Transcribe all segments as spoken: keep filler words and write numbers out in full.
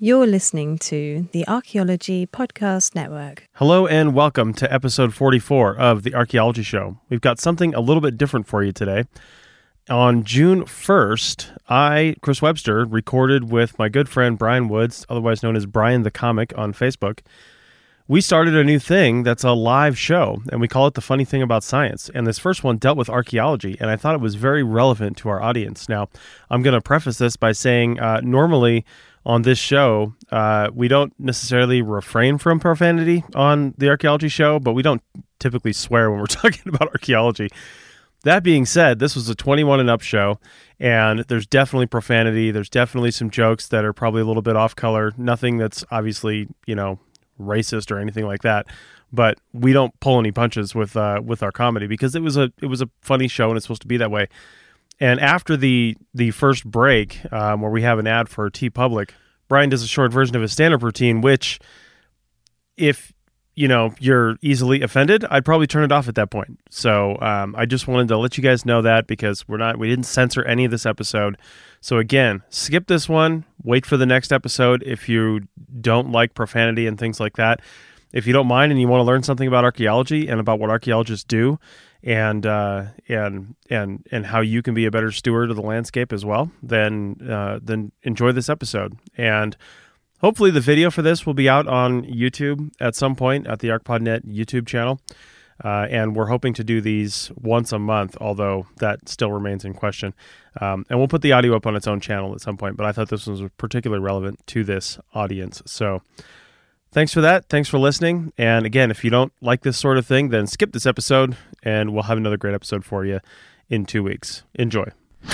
You're listening to the Archaeology Podcast Network. Hello and welcome to episode forty-four of the Archaeology Show. We've got something a little bit different for you today. On June first, I, Chris Webster, recorded with my good friend Brian Woods, otherwise known as Brian the Comic on Facebook. We started a new thing that's a live show, and we call it The Funny Thing About Science. And this first one dealt with archaeology, and I thought it was very relevant to our audience. Now, I'm going to preface this by saying uh, normally on this show, uh, we don't necessarily refrain from profanity on the archaeology show, but we don't typically swear when we're talking about archaeology. That being said, this was a twenty-one and up show, and there's definitely profanity. There's definitely some jokes that are probably a little bit off color. Nothing that's obviously, you know, racist or anything like that. But we don't pull any punches with uh, with our comedy because it was a it was a funny show and it's supposed to be that way. And after the the first break, um, where we have an ad for TeePublic, Brian does a short version of his stand-up routine, which, if you know you're easily offended, I'd probably turn it off at that point. So um, I just wanted to let you guys know that because we're not we didn't censor any of this episode. So again, skip this one. Wait for the next episode if you don't like profanity and things like that. If you don't mind and you want to learn something about archaeology and about what archaeologists do, and uh, and and and how you can be a better steward of the landscape as well, then uh, then enjoy this episode. And hopefully the video for this will be out on YouTube at some point at the ArcPodNet YouTube channel. Uh, and we're hoping to do these once a month, although that still remains in question. Um, and we'll put the audio up on its own channel at some point, but I thought this was particularly relevant to this audience. So thanks for that. Thanks for listening. And again, if you don't like this sort of thing, then skip this episode, and we'll have another great episode for you in two weeks. Enjoy.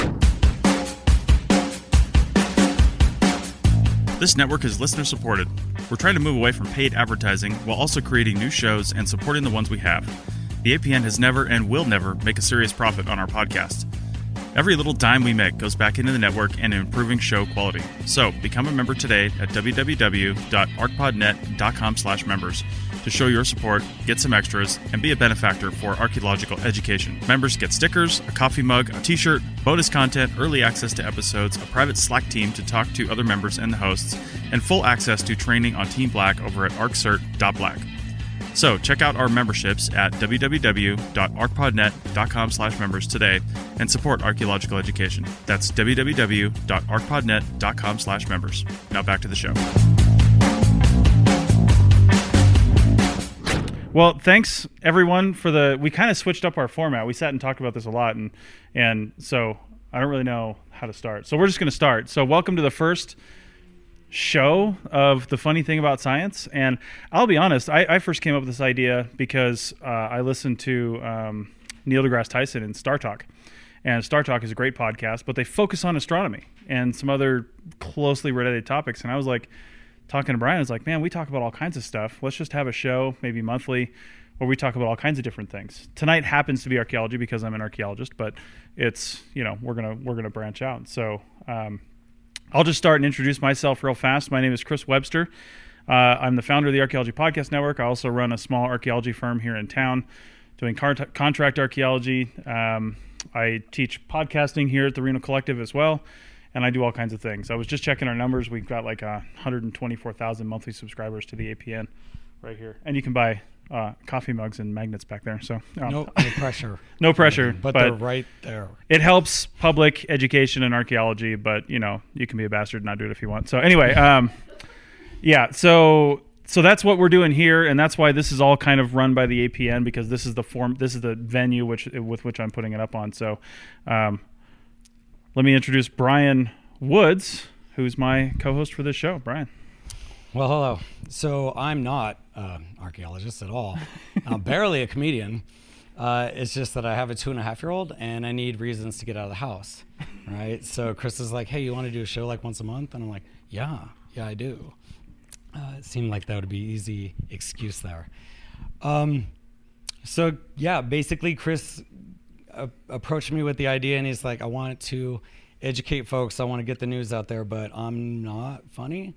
This network is listener-supported. We're trying to move away from paid advertising while also creating new shows and supporting the ones we have. The A P N has never and will never make a serious profit on our podcast. Every little dime we make goes back into the network and improving show quality. So, become a member today at w w w dot arcpodnet dot com slash members to show your support, get some extras, and be a benefactor for archaeological education. Members get stickers, a coffee mug, a t-shirt, bonus content, early access to episodes, a private Slack team to talk to other members and the hosts, and full access to training on Team Black over at arccert dot black. So check out our memberships at w w w dot arcpodnet dot com slash members today and support archaeological education. That's w w w dot arcpodnet dot com slash members. Now back to the show. Well, thanks everyone for the. We kind of switched up our format. We sat and talked about this a lot, and and so I don't really know how to start. So we're just going to start. So welcome to the first show of The Funny Thing About Science. And I'll be honest, I, I first came up with this idea because uh, I listened to um, Neil deGrasse Tyson in Star Talk. And Star Talk is a great podcast, but they focus on astronomy and some other closely related topics. And I was like, talking to Brian, I was like, man, we talk about all kinds of stuff. Let's just have a show, maybe monthly, where we talk about all kinds of different things. Tonight happens to be archaeology because I'm an archaeologist, but it's, you know, we're gonna we're gonna branch out. So um, I'll just start and introduce myself real fast. My name is Chris Webster. Uh, I'm the founder of the Archaeology Podcast Network. I also run a small archaeology firm here in town doing car- contract archaeology. Um, I teach podcasting here at the Reno Collective as well. And I do all kinds of things. I was just checking our numbers. We've got like uh, one hundred twenty-four thousand monthly subscribers to the A P N right here. And you can buy uh, coffee mugs and magnets back there. So um, no, no pressure. No pressure. But, but they're right there. It helps public education and archaeology, but, you know, you can be a bastard and not do it if you want. So anyway, um, yeah, so so that's what we're doing here, and that's why this is all kind of run by the A P N, because this is the form, this is the venue which with which I'm putting it up on. So um let me introduce Brian Woods, who's my co-host for this show. Brian. Well, hello. So I'm not an archaeologist at all. I'm barely a comedian. Uh, it's just that I have a two and a half year old and I need reasons to get out of the house, right? So Chris is like, hey, you want to do a show like once a month? And I'm like, yeah, yeah, I do. Uh, it seemed like that would be easy excuse there. Um, so yeah, basically Chris uh, approached me with the idea and he's like, I want to educate folks. I want to get the news out there, but I'm not funny.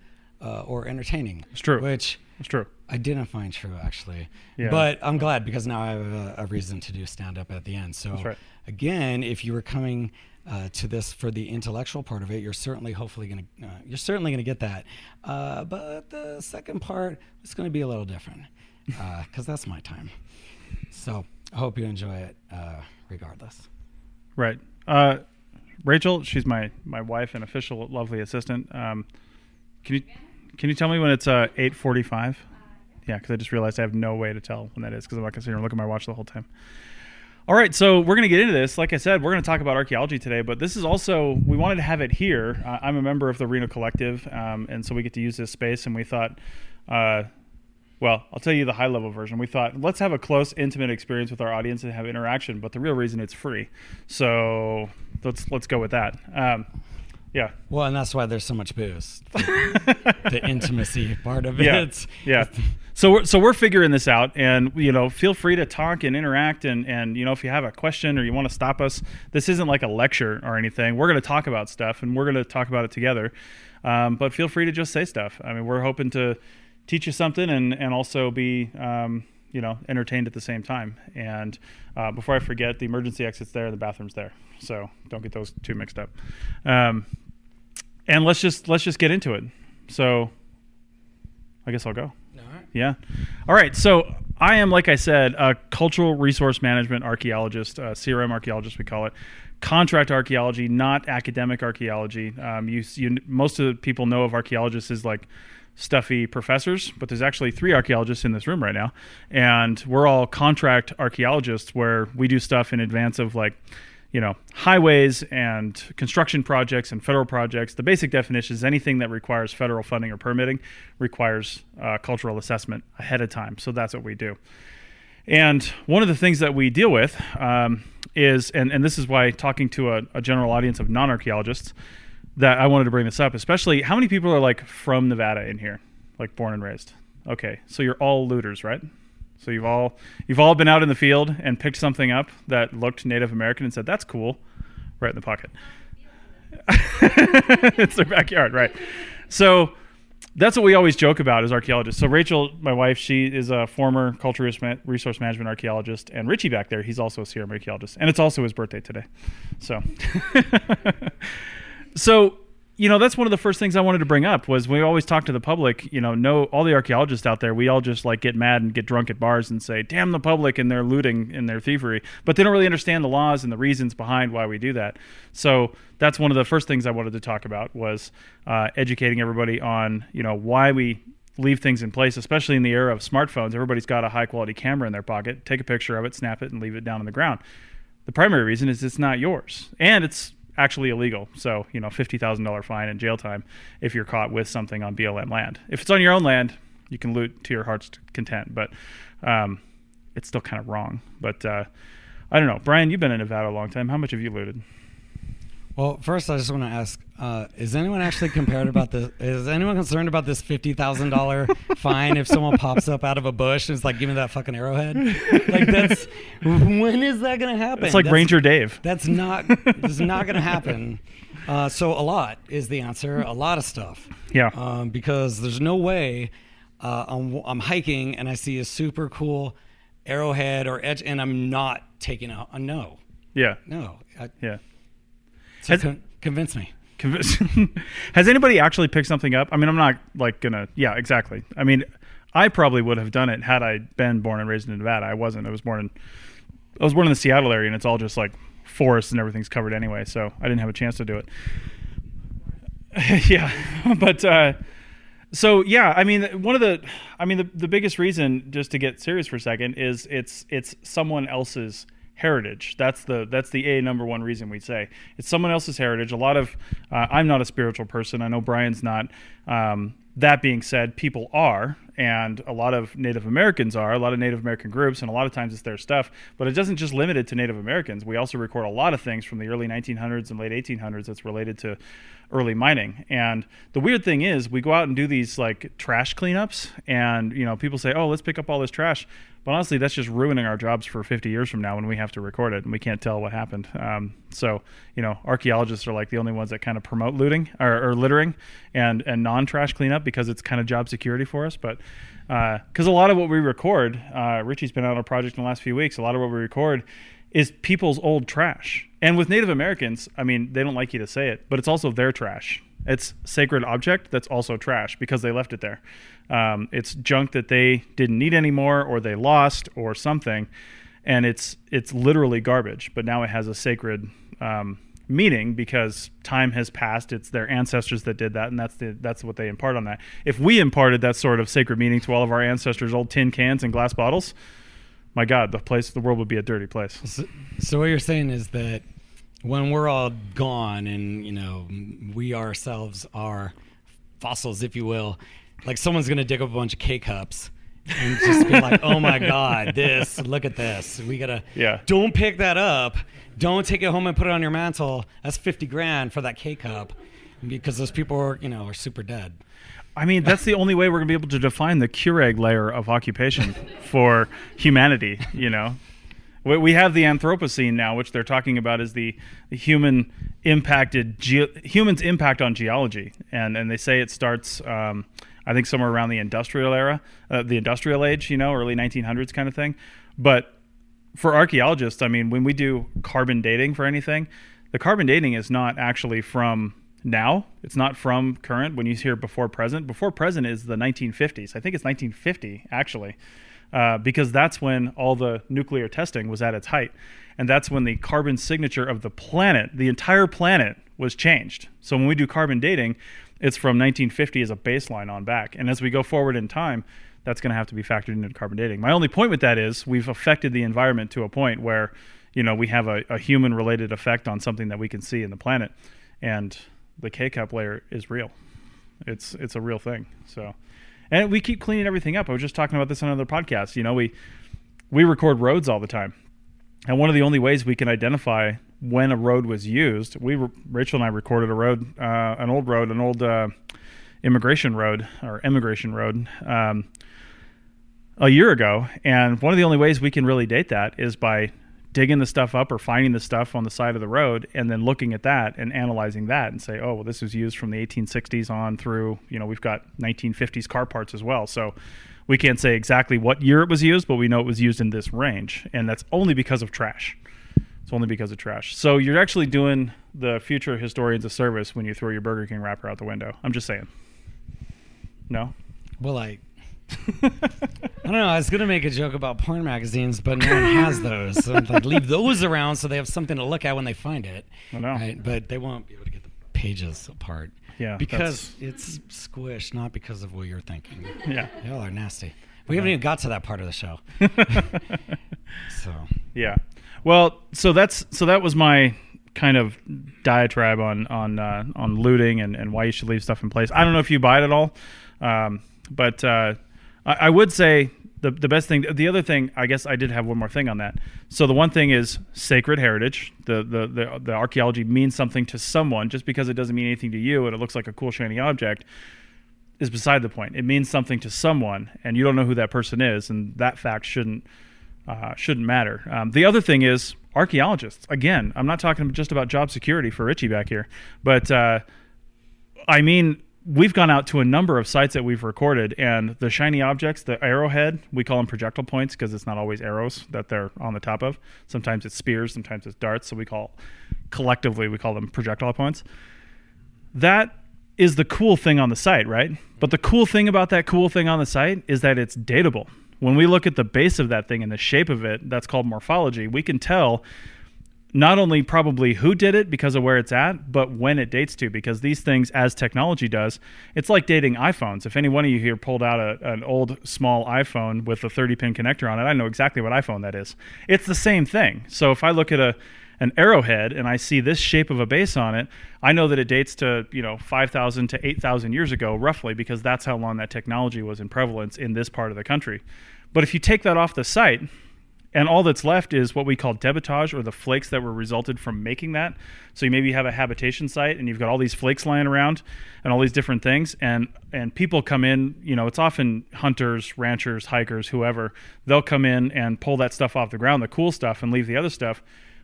uh, or entertaining. It's true. Which It's true. I didn't find true, actually. Yeah. But I'm glad because now I have a, a reason to do stand-up at the end. So That's right. again, if you were coming uh, to this for the intellectual part of it, you're certainly hopefully going to uh, you're certainly going to get that. Uh, but the second part is going to be a little different because uh, that's my time. So I hope you enjoy it uh, regardless. Right. Uh, Rachel, she's my, my wife and official lovely assistant. Um, can you can you tell me when it's uh, eight forty-five? Yeah, because I just realized I have no way to tell when that is because I'm not going to sit here and look at my watch the whole time. All right, so we're going to get into this. Like I said, we're going to talk about archaeology today, but this is also, we wanted to have it here. Uh, I'm a member of the Reno Collective, um, and so we get to use this space, and we thought, uh, well, I'll tell you the high-level version. We thought, let's have a close, intimate experience with our audience and have interaction, but the real reason it's free. So let's let's go with that. Um, yeah. Well, and that's why there's so much booze. The, the intimacy part of Yeah. it. Yeah. So we're, so we're figuring this out, and, you know, feel free to talk and interact, and, and, you know, if you have a question or you want to stop us, this isn't like a lecture or anything. We're going to talk about stuff, and we're going to talk about it together. Um, but feel free to just say stuff. I mean, we're hoping to teach you something and, and also be, um, you know, entertained at the same time. And uh, before I forget, the emergency exit's there, the bathroom's there. So don't get those two mixed up. Um, and let's just let's just get into it. So I guess I'll go. All right. Yeah. All right. So I am, like I said, a cultural resource management archaeologist, uh, C R M archaeologist, we call it. Contract archaeology, not academic archaeology. Um, you, you, most of the people know of archaeologists as like stuffy professors, but there's actually three archaeologists in this room right now. And we're all contract archaeologists where we do stuff in advance of like, you know, highways and construction projects and federal projects. The basic definition is anything that requires federal funding or permitting requires uh, cultural assessment ahead of time. So that's what we do. And one of the things that we deal with um, is, and, and this is why talking to a, a general audience of non-archaeologists, that I wanted to bring this up, especially how many people are like from Nevada in here, like born and raised? Okay, so you're all looters, right? So you've all you've all been out in the field and picked something up that looked Native American and said, that's cool, right in the pocket. It's their backyard, right? So that's what we always joke about as archaeologists. So Rachel, my wife, she is a former cultural resource management archaeologist, and Richie back there, he's also a C R M archaeologist, and it's also his birthday today. So, so you know, that's one of the first things I wanted to bring up was we always talk to the public, you know, know all the archaeologists out there, we all just like get mad and get drunk at bars and say, damn the public and their looting and their thievery. But they don't really understand the laws and the reasons behind why we do that. So that's one of the first things I wanted to talk about was uh, educating everybody on, you know, why we leave things in place, especially in the era of smartphones. Everybody's got a high quality camera in their pocket. Take a picture of it, snap it, and leave it down on the ground. The primary reason is it's not yours. And it's actually illegal. So, you know, fifty thousand dollars fine and jail time if you're caught with something on B L M land. If it's on your own land, you can loot to your heart's content, but um, it's still kind of wrong. But uh, I don't know. Brian, you've been in Nevada a long time. How much have you looted? Well, first, I just want to ask: uh, is anyone actually compared about this? Is anyone concerned about this fifty thousand dollar fine if someone pops up out of a bush and is like, "Give me that fucking arrowhead"? Like that's when is that going to happen? It's like that's, Ranger Dave. That's not. This is not going to happen. Uh, so a lot is the answer. A lot of stuff. Yeah. Um, because there's no way uh, I'm, I'm hiking and I see a super cool arrowhead or edge, and I'm not taking a, a no. Yeah. No. I, Yeah. So Has- con- convince me. Has anybody actually picked something up? I mean, I'm not like gonna. Yeah, exactly. I mean, I probably would have done it had I been born and raised in Nevada. I wasn't. I was born in. I was born in the Seattle area, and it's all just like forests and everything's covered anyway. So I didn't have a chance to do it. Yeah, but uh, so yeah, I mean, one of the, I mean, the the biggest reason, just to get serious for a second, is it's it's someone else's heritage. That's the that's the a number one reason we say it's someone else's heritage. A lot of uh, I'm not a spiritual person. I know Brian's not. Um, that being said, people are, and a lot of Native Americans are. A lot of Native American groups, and a lot of times it's their stuff. But it doesn't just limit it to Native Americans. We also record a lot of things from the early nineteen hundreds and late eighteen hundreds that's related to early mining. And the weird thing is, we go out and do these like trash cleanups, and you know, people say, "Oh, let's pick up all this trash." But honestly, that's just ruining our jobs for fifty years from now when we have to record it and we can't tell what happened. Um, So, you know, archaeologists are like the only ones that kind of promote looting or, or littering and, and non-trash cleanup because it's kind of job security for us. But because uh, a lot of what we record, uh, Richie's been out on a project in the last few weeks, a lot of what we record is people's old trash. And with Native Americans, I mean, they don't like you to say it, but it's also their trash. It's sacred object that's also trash because they left it there. Um, it's junk that they didn't need anymore or they lost or something. And it's it's literally garbage, but now it has a sacred um, meaning because time has passed. It's their ancestors that did that, and that's the that's what they impart on that. If we imparted that sort of sacred meaning to all of our ancestors' old tin cans and glass bottles, my God, the place, the world would be a dirty place. So, so what you're saying is that when we're all gone and, you know, we ourselves are fossils, if you will, like someone's going to dig up a bunch of K-cups and just be like, oh my God, this, look at this. We got to, yeah. Don't pick that up. Don't take it home and put it on your mantle. That's fifty grand for that K-cup because those people are, you know, are super dead. I mean, that's the only way we're going to be able to define the Keurig layer of occupation for humanity, you know. We have the Anthropocene now, which they're talking about is the, the human impacted ge- humans' impact on geology, and and they say it starts, um, I think, somewhere around the industrial era, uh, the industrial age, you know, early nineteen hundreds kind of thing. But for archaeologists, I mean, when we do carbon dating for anything, the carbon dating is not actually from now. It's not from current. When you hear before present, before present is the nineteen fifties. I think it's nineteen fifty actually. Uh, because that's when all the nuclear testing was at its height. And that's when the carbon signature of the planet, the entire planet, was changed. So when we do carbon dating, it's from nineteen fifty as a baseline on back. And as we go forward in time, that's going to have to be factored into carbon dating. My only point with that is we've affected the environment to a point where, you know, we have a, a human-related effect on something that we can see in the planet. And the K-cup layer is real. It's it's a real thing. So... And we keep cleaning everything up. I was just talking about this on another podcast. You know, we we record roads all the time. And one of the only ways we can identify when a road was used, we Rachel and I recorded a road, uh, an old road, an old uh, immigration road or immigration road um, a year ago. And one of the only ways we can really date that is by digging the stuff up or finding the stuff on the side of the road and then looking at that and analyzing that and say, oh, well, this was used from the eighteen sixties on through, you know, we've got nineteen fifties car parts as well. So we can't say exactly what year it was used, but we know it was used in this range. And that's only because of trash. It's only because of trash. So you're actually doing the future historians a service when you throw your Burger King wrapper out the window. I'm just saying. No? Well, I... I don't know. I was gonna make a joke about porn magazines, but no one has those. So like, leave those around so they have something to look at when they find it. I know, right? But they won't be able to get the pages apart. Yeah, because it's squished, not because of what you're thinking. Yeah, y'all are nasty. We haven't even got to that part of the show. So yeah, well, so that's so that was my kind of diatribe on on uh, on looting and, and why you should leave stuff in place. I don't know if you buy it at all, um, but. Uh, I would say the the best thing, the other thing, I guess I did have one more thing on that. So the one thing is sacred heritage. The, the, the, the archaeology means something to someone. Just because it doesn't mean anything to you and it looks like a cool, shiny object is beside the point. It means something to someone, and you don't know who that person is, and that fact shouldn't uh, shouldn't matter. Um, the other thing is archaeologists. Again, I'm not talking just about job security for Richie back here, but uh, I mean... We've gone out to a number of sites that we've recorded, and the shiny objects, the arrowhead, we call them projectile points because it's not always arrows that they're on the top of. Sometimes it's spears, sometimes it's darts, so we call, collectively, we call them projectile points. That is the cool thing on the site, right? But the cool thing about that cool thing on the site is that it's datable. When we look at the base of that thing and the shape of it, that's called morphology, we can tell not only probably who did it because of where it's at, but when it dates to, because these things, as technology does, it's like dating iPhones. If any one of you here pulled out a, an old small iPhone with a thirty pin connector on it, I know exactly what iPhone that is. It's the same thing. So if I look at a an arrowhead and I see this shape of a base on it, I know that it dates to, you know, five thousand to eight thousand years ago, roughly, because that's how long that technology was in prevalence in this part of the country. But if you take that off the site, and all that's left is what we call debitage, or the flakes that were resulted from making that. So you maybe have a habitation site and you've got all these flakes lying around and all these different things. And, and people come in, you know, it's often hunters, ranchers, hikers, whoever. They'll come in and pull that stuff off the ground, the cool stuff, and leave the other stuff.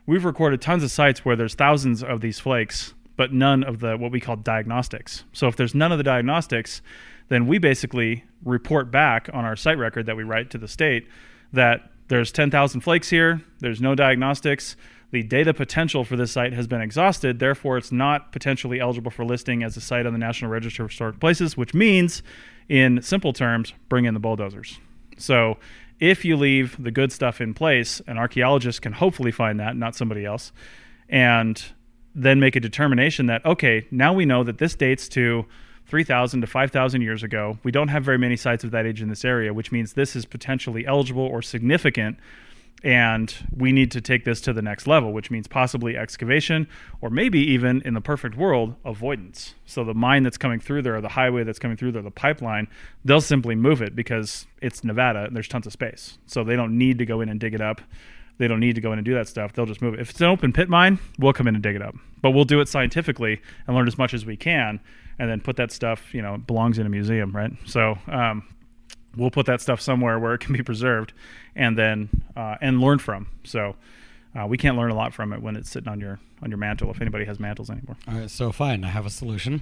we've recorded tons of sites where there's thousands of these flakes, but none of the what we call diagnostics. So if there's none of the diagnostics, then we basically report back on our site record that we write to the state that there's ten thousand flakes here, there's no diagnostics, the data potential for this site has been exhausted, therefore it's not potentially eligible for listing as a site on the National Register of Historic Places, which means, in simple terms, bring in the bulldozers. So if you leave the good stuff in place, an archaeologist can hopefully find that, not somebody else, and then make a determination that, okay, now we know that this dates to three thousand to five thousand years ago. We don't have very many sites of that age in this area, which means this is potentially eligible or significant, and we need to take this to the next level, which means possibly excavation, or maybe even, in the perfect world, avoidance. So the mine that's coming through there, or the highway that's coming through there, the pipeline, they'll simply move it because it's Nevada and there's tons of space. So they don't need to go in and dig it up. They don't need to go in and do that stuff. They'll just move it. If it's an open pit mine, we'll come in and dig it up. But we'll do it scientifically and learn as much as we can, and then put that stuff, you know, it belongs in a museum, right? So um, we'll put that stuff somewhere where it can be preserved, and then uh, and learn from. So uh, we can't learn a lot from it when it's sitting on your on your mantle, if anybody has mantles anymore. All right, so fine. I have a solution.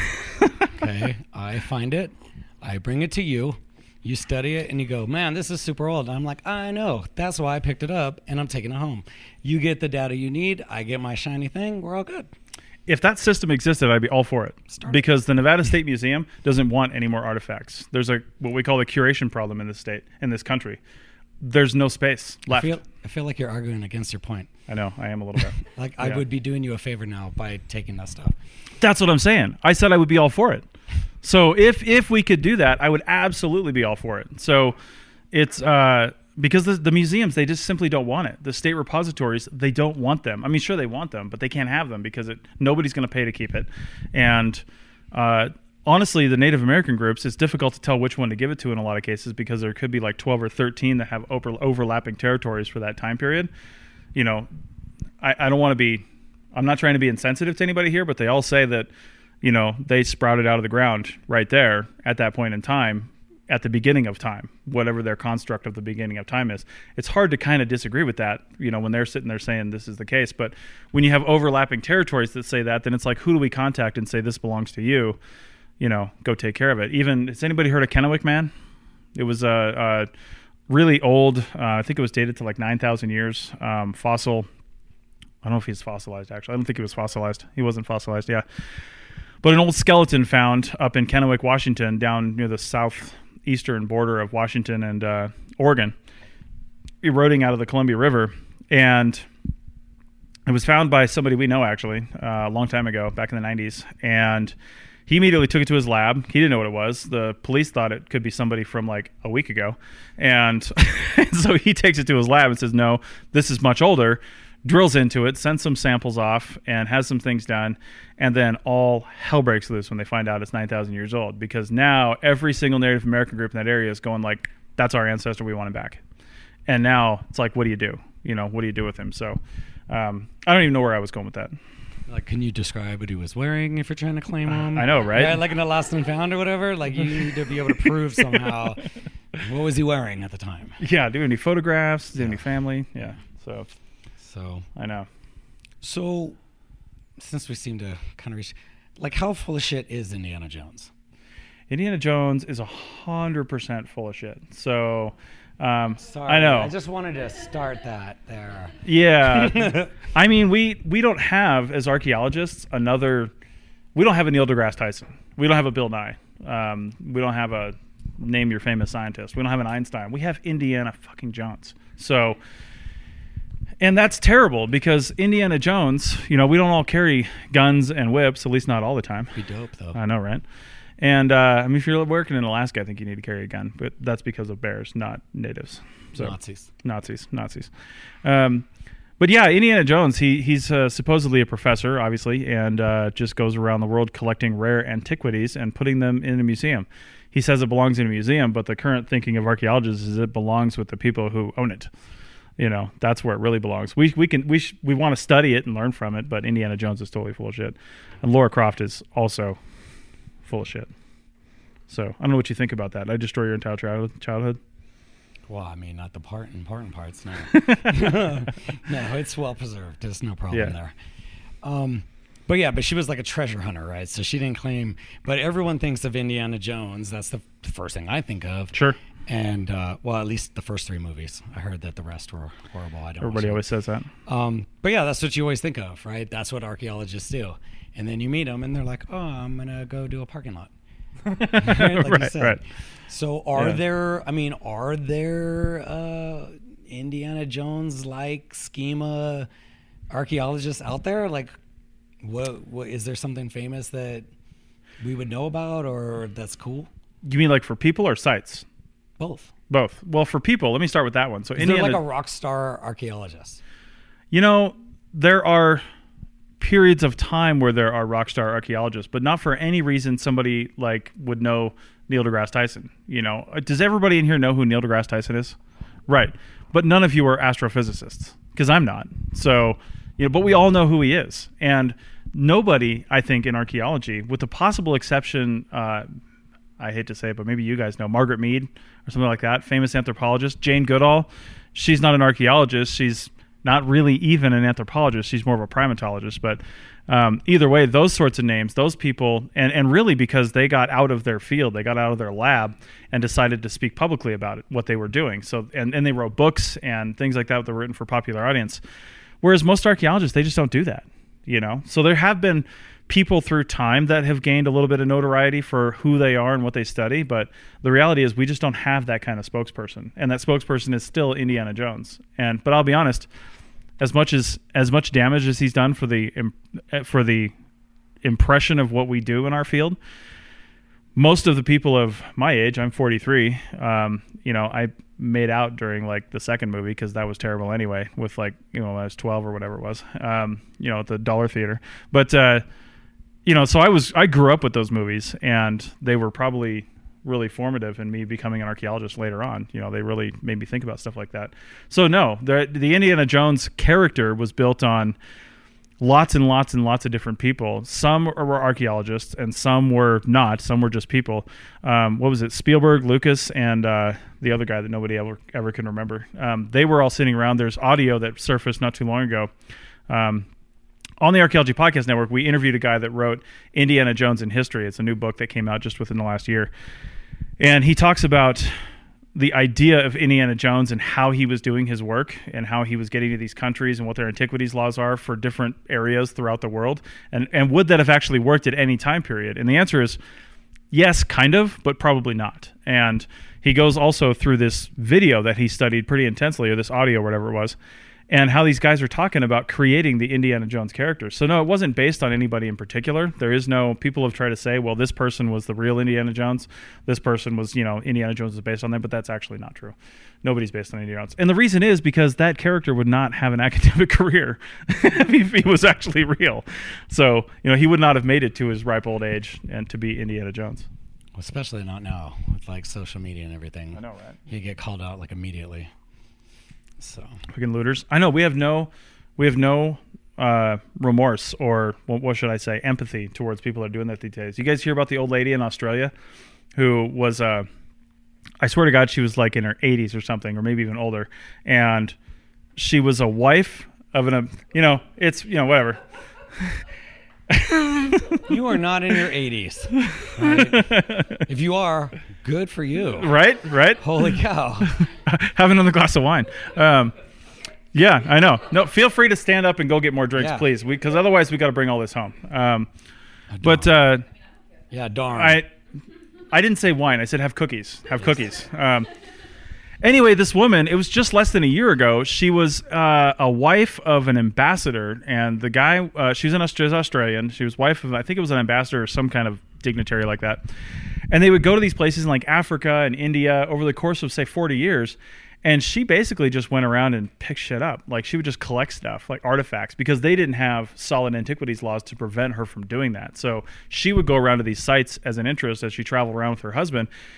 Okay, I find it. I bring it to you. You study it and you go, man, this is super old. And I'm like, I know. That's why I picked it up and I'm taking it home. You get the data you need. I get my shiny thing. We're all good. If that system existed, I'd be all for it. Start. Because the Nevada State Museum doesn't want any more artifacts. There's a what we call a curation problem in this state, in this country. There's no space left. I feel, I feel like you're arguing against your point. I know, I am a little bit. Like I Yeah. would be doing you a favor now by taking that stuff. That's what I'm saying. I said I would be all for it. So if if we could do that, I would absolutely be all for it. So it's uh, because the, the museums, they just simply don't want it. The state repositories, they don't want them. I mean, sure, they want them, but they can't have them because it, nobody's going to pay to keep it. And uh, honestly, the Native American groups, it's difficult to tell which one to give it to in a lot of cases because there could be like twelve or thirteen that have over, overlapping territories for that time period. You know, I, I don't want to be, I'm not trying to be insensitive to anybody here, but they all say that, you know, they sprouted out of the ground right there at that point in time, at the beginning of time, whatever their construct of the beginning of time is. It's hard to kind of disagree with that, you know, when they're sitting there saying this is the case. But when you have overlapping territories that say that, then it's like, who do we contact and say this belongs to you? You know, go take care of it. Even, has anybody heard of Kennewick Man? It was a, a really old, uh, I think it was dated to like nine thousand years, um, fossil. I don't know if he's fossilized, actually. I don't think he was fossilized. He wasn't fossilized, yeah. But an old skeleton found up in Kennewick, Washington, down near the southeastern border of Washington and uh, Oregon, eroding out of the Columbia River. And it was found by somebody we know, actually, uh, a long time ago, back in the nineties. And he immediately took it to his lab. He didn't know what it was. The police thought it could be somebody from like a week ago. And so he takes it to his lab and says, no, this is much older. Drills into it, sends some samples off, and has some things done, and then all hell breaks loose when they find out it's nine thousand years old, because now every single Native American group in that area is going like, that's our ancestor, we want him back. And now it's like, what do you do? You know, what do you do with him? So um, I don't even know where I was going with that. Like, can you describe what he was wearing if you're trying to claim him? I know, right? Yeah, like in a lost and found or whatever. Like, you need to be able to prove somehow what was he wearing at the time. Yeah, do any photographs? Do any family? Yeah, so... So I know. So, since we seem to kind of reach, like, how full of shit is Indiana Jones? Indiana Jones is a hundred percent full of shit. So, um, Sorry, I know. I just wanted to start that there. Yeah. I mean, we we don't have, as archaeologists, another. We don't have a Neil deGrasse Tyson. We don't have a Bill Nye. Um, we don't have a name your famous scientist. We don't have an Einstein. We have Indiana fucking Jones. So. And that's terrible because Indiana Jones, you know, we don't all carry guns and whips, at least not all the time. Be dope, though. I know, right? And, uh, I mean, if you're working in Alaska, I think you need to carry a gun. But that's because of bears, not natives. So, Nazis. Nazis. Nazis. Um, but, yeah, Indiana Jones, he he's uh, supposedly a professor, obviously, and uh, just goes around the world collecting rare antiquities and putting them in a museum. He says it belongs in a museum, but the current thinking of archaeologists is it belongs with the people who own it. You know, that's where it really belongs. We we can we sh- we want to study it and learn from it, but Indiana Jones is totally full of shit, and Lara Croft is also full of shit. So I don't know what you think about that. Did I destroy your entire childhood? childhood? Well, I mean, not the part important parts. No, no, it's well preserved. There's no problem Yeah. there. Um, but yeah, but she was like a treasure hunter, right? So she didn't claim. But everyone thinks of Indiana Jones. That's the first thing I think of. Sure. And uh, well, at least the first three movies. I heard that the rest were horrible. I don't. Everybody watch them. always says that. Um, but yeah, that's what you always think of, right? That's what archaeologists do. And then you meet them, and they're like, "Oh, I'm gonna go do a parking lot." Right, like you Right, said. right. So, are Yeah. there? I mean, are there uh, Indiana Jones like schema archaeologists out there? Like, what? What is there something famous that we would know about, or that's cool? You mean like for people or sites? Both. Both. Well, for people, let me start with that one. So Is Indiana, there like a rock star archaeologist? you know, there are periods of time where there are rock star archaeologists, but not for any reason somebody like would know Neil deGrasse Tyson. You know, does everybody in here know who Neil deGrasse Tyson is? Right. But none of you are astrophysicists, because I'm not. So, you know, but we all know who he is. And nobody, I think, in archaeology, with the possible exception, uh, I hate to say it, but maybe you guys know, Margaret Mead or something like that, famous anthropologist. Jane Goodall, she's not an archaeologist. She's not really even an anthropologist. She's more of a primatologist. But um, either way, those sorts of names, those people, and, and really because they got out of their field, they got out of their lab and decided to speak publicly about it, what they were doing. So, and, and they wrote books and things like that that were written for popular audience. Whereas most archaeologists, they just don't do that, you know? So there have been people through time that have gained a little bit of notoriety for who they are and what they study, but the reality is we just don't have that kind of spokesperson, and that spokesperson is still Indiana Jones. And but I'll be honest, as much as as much damage as he's done for the for the impression of what we do in our field, most of the people of my age, I'm forty-three, um, you know, I made out during like the second movie because that was terrible anyway, with like, you know, when I was twelve or whatever it was, um, you know, at the Dollar Theater. But uh you know, so I was I grew up with those movies, and they were probably really formative in me becoming an archaeologist later on. You know, they really made me think about stuff like that. So no, the the Indiana Jones character was built on lots and lots and lots of different people. Some were archaeologists, and some were not. Some were just people. Um, what was it? Spielberg, Lucas, and uh, the other guy that nobody ever ever can remember. Um, they were all sitting around. There's audio that surfaced not too long ago. Um, On the Archaeology Podcast Network, we interviewed a guy that wrote Indiana Jones in History. It's a new book that came out just within the last year. And he talks about the idea of Indiana Jones and how he was doing his work and how he was getting to these countries and what their antiquities laws are for different areas throughout the world. And, and would that have actually worked at any time period? And the answer is yes, kind of, but probably not. And he goes also through this video that he studied pretty intensely, or this audio, or whatever it was, and how these guys are talking about creating the Indiana Jones characters. So no, it wasn't based on anybody in particular. There is no, people have tried to say, well, this person was the real Indiana Jones. This person was, you know, Indiana Jones is based on them, but that's actually not true. Nobody's based on Indiana Jones. And the reason is because that character would not have an academic career if he was actually real. So, you know, he would not have made it to his ripe old age and to be Indiana Jones. Especially not now with like social media and everything. I know, right? You get called out like immediately. So Fucking looters. I know we have no, we have no uh, remorse or what, what should I say, empathy towards people that are doing that these days. You guys hear about the old lady in Australia who was, uh, I swear to God, she was like in her eighties or something, or maybe even older, and she was a wife of an, you know, it's, you know, whatever. you are not in your eighties. Right? If you are, good for you. Right, right. Holy cow. Have another glass of wine. Um, yeah, I know. No, feel free to stand up and go get more drinks, Yeah. please, because otherwise we got to bring all this home. Um, but uh, yeah, darn. I, I didn't say wine. I said have cookies. Have yes. cookies. Um, Anyway, this woman, it was just less than a year ago. She was uh, a wife of an ambassador, and the guy, uh, she was an Australian. She was wife of, I think it was an ambassador or some kind of dignitary like that. And they would go to these places in like Africa and India over the course of, say, forty years. And she basically just went around and picked shit up. Like, she would just collect stuff, like artifacts, because they didn't have solid antiquities laws to prevent her from doing that. So she would go around to these sites as an interest as she traveled around with her husband.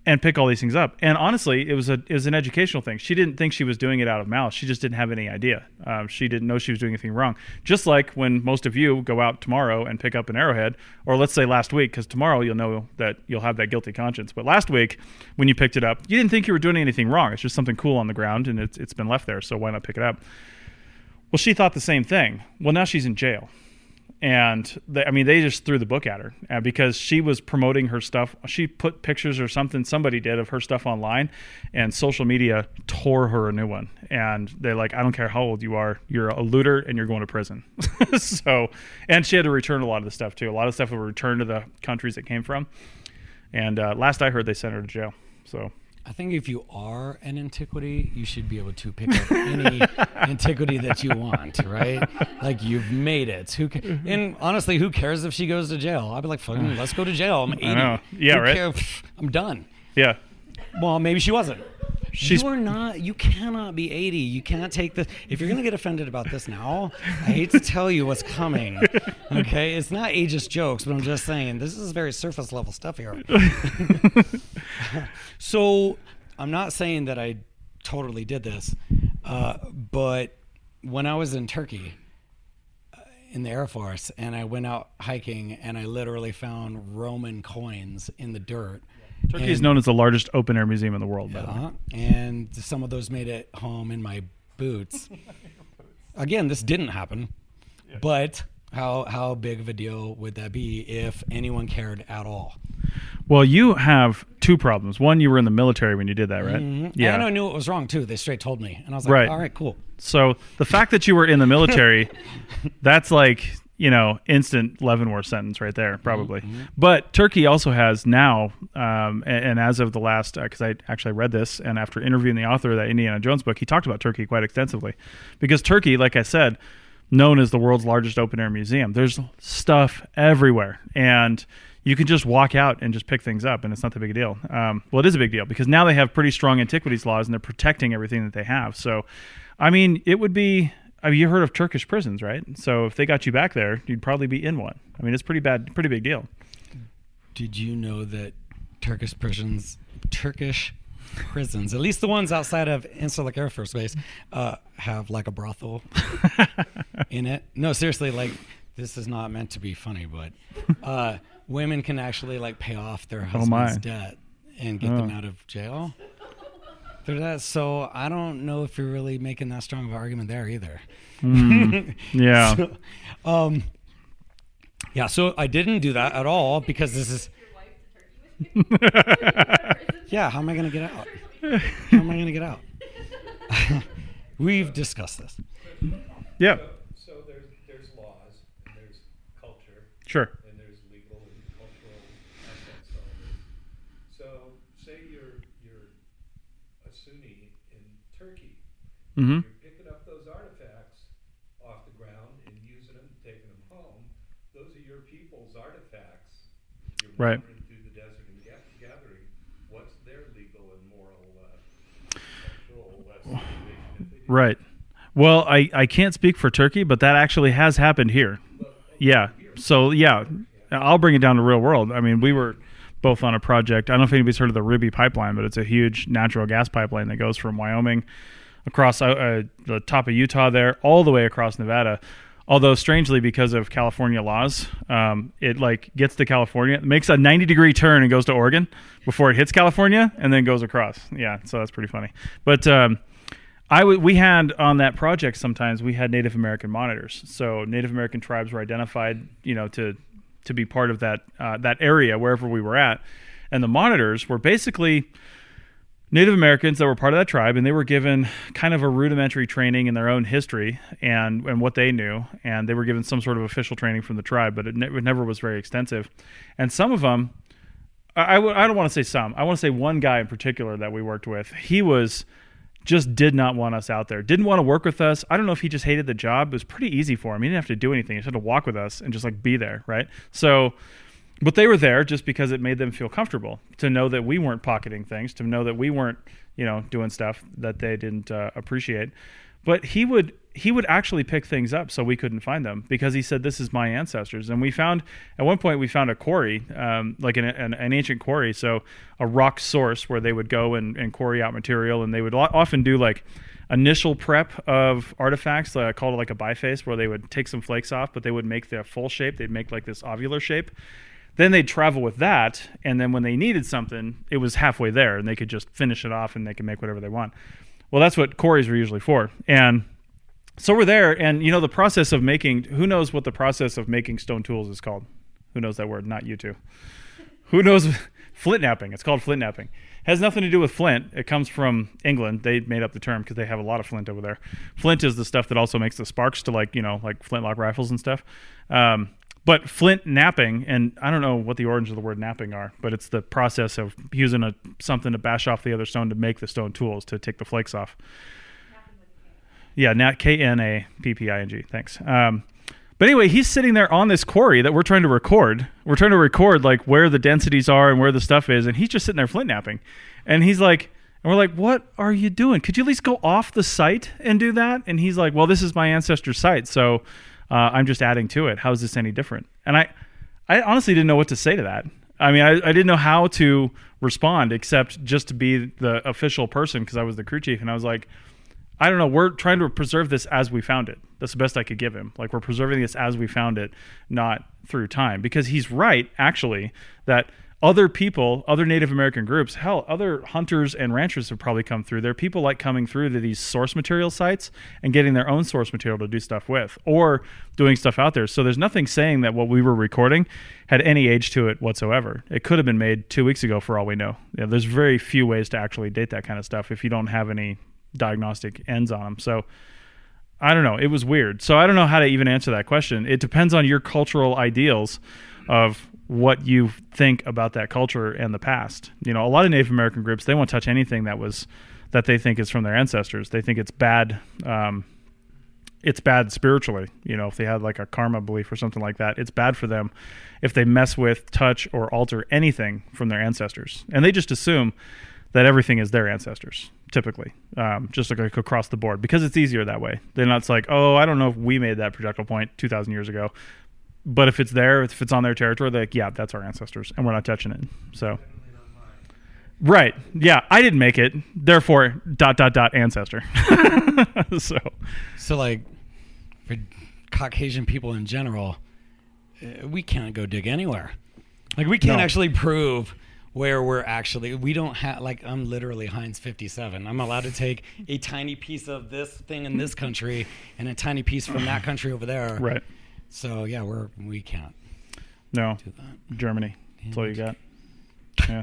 and pick all these things up. And honestly, it was a it was an educational thing. She didn't think she was doing it out of malice. She just didn't have any idea. Um, she didn't know she was doing anything wrong. Just like when most of you go out tomorrow and pick up an arrowhead, or let's say last week, because tomorrow you'll know that you'll have that guilty conscience. But last week, when you picked it up, you didn't think you were doing anything wrong. It's just something cool on the ground, and it's it's been left there, so why not pick it up? Well, she thought the same thing. Well, now she's in jail. And they, I mean, they just threw the book at her uh, because she was promoting her stuff. She put pictures or something, somebody did, of her stuff online, and social media tore her a new one. And they're like, I don't care how old you are, you're a looter and you're going to prison. So, and she had to return a lot of the stuff too. A lot of stuff would return to the countries it came from. And uh, last I heard, they sent her to jail. So. I think if you are an antiquity, you should be able to pick up any antiquity that you want, right? Like, you've made it. Who ca- and honestly, who cares if she goes to jail? I'd be like, fucking, let's go to jail. I'm eighty. I know. Yeah, who right? Care? I'm done. Yeah. Well, maybe she wasn't. She's, you are not. You cannot be eighty. You can't take this. If you're gonna get offended about this now, I hate to tell you what's coming. Okay, it's not ageist jokes, but I'm just saying this is very surface level stuff here. So I'm not saying that I totally did this, uh, but when I was in Turkey uh, in the Air Force, and I went out hiking, and I literally found Roman coins in the dirt. Turkey is known as the largest open air museum in the world. By the way. Uh, and some of those made it home in my boots. Again, this didn't happen, yeah. But how how big of a deal would that be if anyone cared at all? Well, you have two problems. One, you were in the military when you did that, right? Mm-hmm. Yeah. And I knew it was wrong too. They straight told me, and I was like, right. All right, cool. So the fact that you were in the military, that's like, you know, instant Leavenworth sentence right there, probably. Mm-hmm. But Turkey also has now, um, and, and as of the last, because uh, I actually read this, and after interviewing the author of that Indiana Jones book, he talked about Turkey quite extensively. Because Turkey, like I said, known as the world's largest open-air museum. There's stuff everywhere, and you can just walk out and just pick things up, and it's not that big a deal. Um, well, it is a big deal, because now they have pretty strong antiquities laws, and they're protecting everything that they have. So, I mean, it would be... I mean, you heard of Turkish prisons, right? So if they got you back there, you'd probably be in one. I mean, it's pretty bad, pretty big deal. Did you know that Turkish prisons, Turkish prisons, at least the ones outside of Incirlik Air Force Base, uh, have like a brothel in it? No, seriously, like, this is not meant to be funny, but uh, women can actually like pay off their husband's oh debt and get oh. them out of jail. Through that, so I don't know if you're really making that strong of an argument there either. Mm, yeah. so, um, yeah, so I didn't do that at all because this is... yeah, how am I going to get out? How am I going to get out? We've discussed this. Yeah. So, so there's, there's laws, and there's culture. Sure. And there's legal and cultural aspects of it. So say you're you're a Sunni in Turkey. Mm-hmm. You're picking up those artifacts off the ground and using them, taking them home. Those are your people's artifacts. You're right. wandering through the desert and ga- gathering. What's their legal and moral uh, cultural uh, situation if they do Right. Well, I, I can't speak for Turkey, but that actually has happened here. Yeah. So, yeah, I'll bring it down to real world. I mean, we were both on a project. I don't know if anybody's heard of the Ruby Pipeline, but it's a huge natural gas pipeline that goes from Wyoming across uh, uh, the top of Utah there, all the way across Nevada. Although, strangely, because of California laws, um, it like gets to California, makes a ninety degree turn and goes to Oregon before it hits California and then goes across. Yeah, so that's pretty funny. But um, I w- we had on that project sometimes we had Native American monitors. So Native American tribes were identified, you know, to to be part of that uh, that area wherever we were at, and the monitors were basically Native Americans that were part of that tribe, and they were given kind of a rudimentary training in their own history and and what they knew, and they were given some sort of official training from the tribe, but it, ne- it never was very extensive. And some of them, I, I, w- I don't want to say some, I want to say one guy in particular that we worked with, he was just did not want us out there, didn't want to work with us. I don't know if he just hated the job. It was pretty easy for him. He didn't have to do anything. He just had to walk with us and just like be there, right? So, but they were there just because it made them feel comfortable to know that we weren't pocketing things, to know that we weren't, you know, doing stuff that they didn't uh, appreciate. But he would, he would actually pick things up so we couldn't find them because he said, this is my ancestors. And we found, at one point we found a quarry, um, like an, an, an ancient quarry. So a rock source where they would go and, and quarry out material, and they would lo- often do like initial prep of artifacts, uh, called like a biface, where they would take some flakes off, but they would make the full shape. They'd make like this ovular shape. Then they'd travel with that, and then when they needed something, it was halfway there, and they could just finish it off, and they could make whatever they want. Well, that's what quarries were usually for. And so we're there, and you know the process of making, who knows what the process of making stone tools is called? Who knows that word? Not you two. Who knows? Flint knapping. It's called flint knapping. Has nothing to do with flint. It comes from England. They made up the term because they have a lot of flint over there. Flint is the stuff that also makes the sparks to, like, you know, like flintlock rifles and stuff. Um, But flint knapping, and I don't know what the origins of the word knapping are, but it's the process of using a something to bash off the other stone to make the stone tools, to take the flakes off. Yeah, nat K N A P P I N G. Thanks. Um, but anyway, he's sitting there on this quarry that we're trying to record. We're trying to record like where the densities are and where the stuff is, and he's just sitting there flint knapping. And he's like, and we're like, what are you doing? Could you at least go off the site and do that? And he's like, well, this is my ancestor's site, so Uh, I'm just adding to it. How is this any different? And I, I honestly didn't know what to say to that. I mean, I, I didn't know how to respond except just to be the official person because I was the crew chief. And I was like, I don't know. We're trying to preserve this as we found it. That's the best I could give him. Like, we're preserving this as we found it, not through time. Because he's right, actually, that other people, other Native American groups, hell, other hunters and ranchers have probably come through there. People like coming through to these source material sites and getting their own source material to do stuff with, or doing stuff out there. So there's nothing saying that what we were recording had any age to it whatsoever. It could have been made two weeks ago for all we know. You know, there's very few ways to actually date that kind of stuff if you don't have any diagnostic ends on them. So I don't know. It was weird. So I don't know how to even answer that question. It depends on your cultural ideals of what you think about that culture and the past. You know, a lot of Native American groups, they won't touch anything that was that they think is from their ancestors. They think it's bad. Um, it's bad spiritually. You know, if they had like a karma belief or something like that, it's bad for them if they mess with, touch, or alter anything from their ancestors. And they just assume that everything is their ancestors, typically, um, just like across the board, because it's easier that way. They're not like, oh, I don't know if we made that projectile point two thousand years ago. But if it's there, if it's on their territory, they're like, yeah, that's our ancestors, and we're not touching it. So, right, yeah, I didn't make it, therefore, dot dot dot ancestor. so, so like for Caucasian people in general, uh, we can't go dig anywhere. Like we can't No. actually prove where we're actually. We don't have like I'm literally Heinz fifty-seven. I'm allowed to take a tiny piece of this thing in this country and a tiny piece from that country over there. right, So yeah, we're we can't no, do that. Germany, that's all you got. Yeah,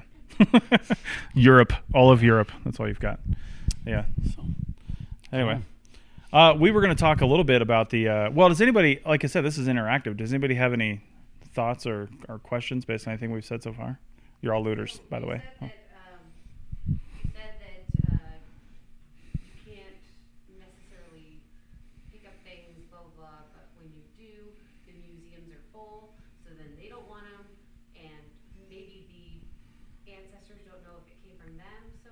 Europe, all of Europe, that's all you've got. Yeah. So Anyway, uh, we were going to talk a little bit about the. Uh, well, does anybody? Like I said, this is interactive. Does anybody have any thoughts or, or questions based on anything we've said so far? You're all looters, by the way. You said that, um, you said that uh, you can't necessarily pick up things, blah, blah, blah, but when you do, the museums are full, so then they don't want them, and maybe the ancestors don't know if it came from them, so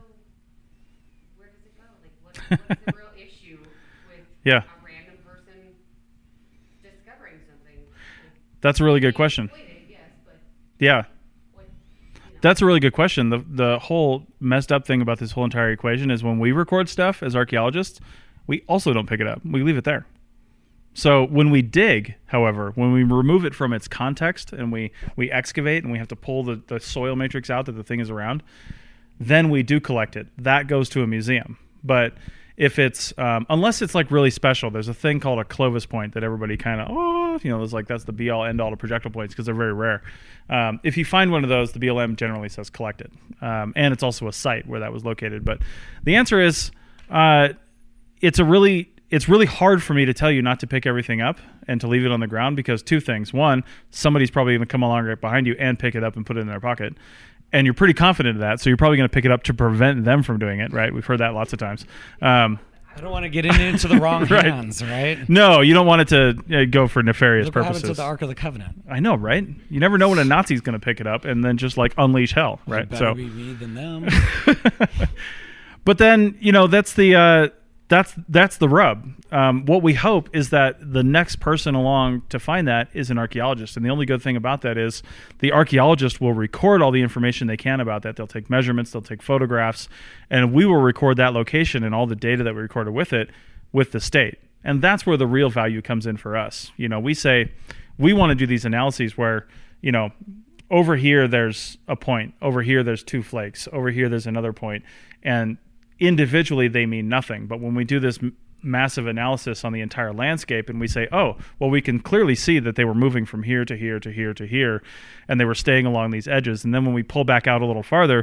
where does it go? Like, what, what's the real issue with Yeah. a random person discovering something? Like, That's a really good you question. explain it, yes, but Yeah. what, you know. That's a really good question. The the whole messed up thing about this whole entire equation is when we record stuff as archaeologists, we also don't pick it up. We leave it there. So when we dig, however, when we remove it from its context and we, we excavate and we have to pull the, the soil matrix out that the thing is around, then we do collect it. That goes to a museum. But if it's, um, unless it's like really special, there's a thing called a Clovis point that everybody kind of, oh, you know, there's like, that's the be all end all to projectile points because they're very rare. Um, if you find one of those, the B L M generally says collect it. Um, and it's also a site where that was located. But the answer is, uh, it's a really, it's really hard for me to tell you not to pick everything up and to leave it on the ground because two things. One, somebody's probably going to come along right behind you and pick it up and put it in their pocket. And you're pretty confident of that, so you're probably going to pick it up to prevent them from doing it, right? We've heard that lots of times. Um, I don't want to get it into the wrong Right. hands, right? no, you don't want it to uh, go for nefarious Look what happened to purposes. the Ark of the Covenant. I know, right? You never know when a Nazi's going to pick it up and then just like unleash hell, right? Better So, be me than them. but then you know that's the uh, that's that's the rub. Um, what we hope is that the next person along to find that is an archaeologist. And the only good thing about that is the archaeologist will record all the information they can about that. They'll take measurements, they'll take photographs, and we will record that location and all the data that we recorded with it with the state. And that's where the real value comes in for us. You know, we say we want to do these analyses where, you know, over here there's a point, over here there's two flakes, over here there's another point, and individually they mean nothing. But when we do this m- massive analysis on the entire landscape and we say, oh, well, we can clearly see that they were moving from here to here to here to here, and they were staying along these edges. And then when we pull back out a little farther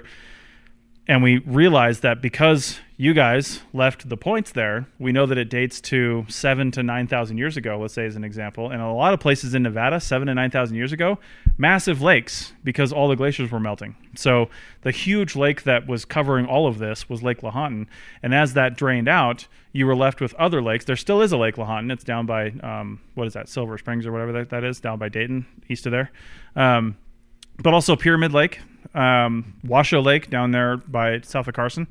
and we realize that because you guys left the points there, we know that it dates to seven to nine thousand years ago, let's say as an example. And a lot of places in Nevada, seven to nine thousand years ago, massive lakes because all the glaciers were melting. So the huge lake that was covering all of this was Lake Lahontan. And as that drained out, you were left with other lakes. There still is a Lake Lahontan. It's down by, um, what is that, Silver Springs or whatever that, that is, down by Dayton, east of there. Um, but also Pyramid Lake, um, Washoe Lake down there by south of Carson,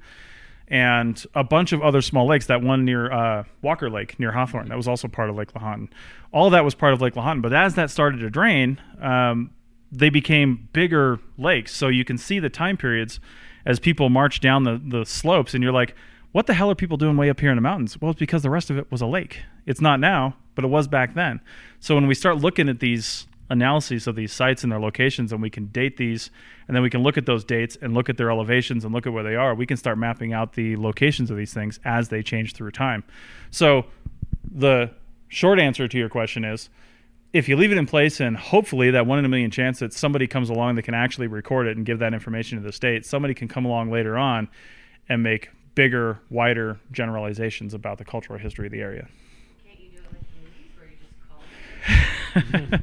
and a bunch of other small lakes. That one near uh, Walker Lake, near Hawthorne, that was also part of Lake Lahontan. All of that was part of Lake Lahontan. But as that started to drain, um, they became bigger lakes. So you can see the time periods as people march down the, the slopes, and you're like, what the hell are people doing way up here in the mountains? Well, it's because the rest of it was a lake. It's not now, but it was back then. So when we start looking at these analyses of these sites and their locations, and we can date these, and then we can look at those dates and look at their elevations and look at where they are, we can start mapping out the locations of these things as they change through time. So the short answer to your question is, if you leave it in place and hopefully that one in a million chance that somebody comes along that can actually record it and give that information to the state, somebody can come along later on and make bigger, wider generalizations about the cultural history of the area. Can't you do it like the movies where you just call it?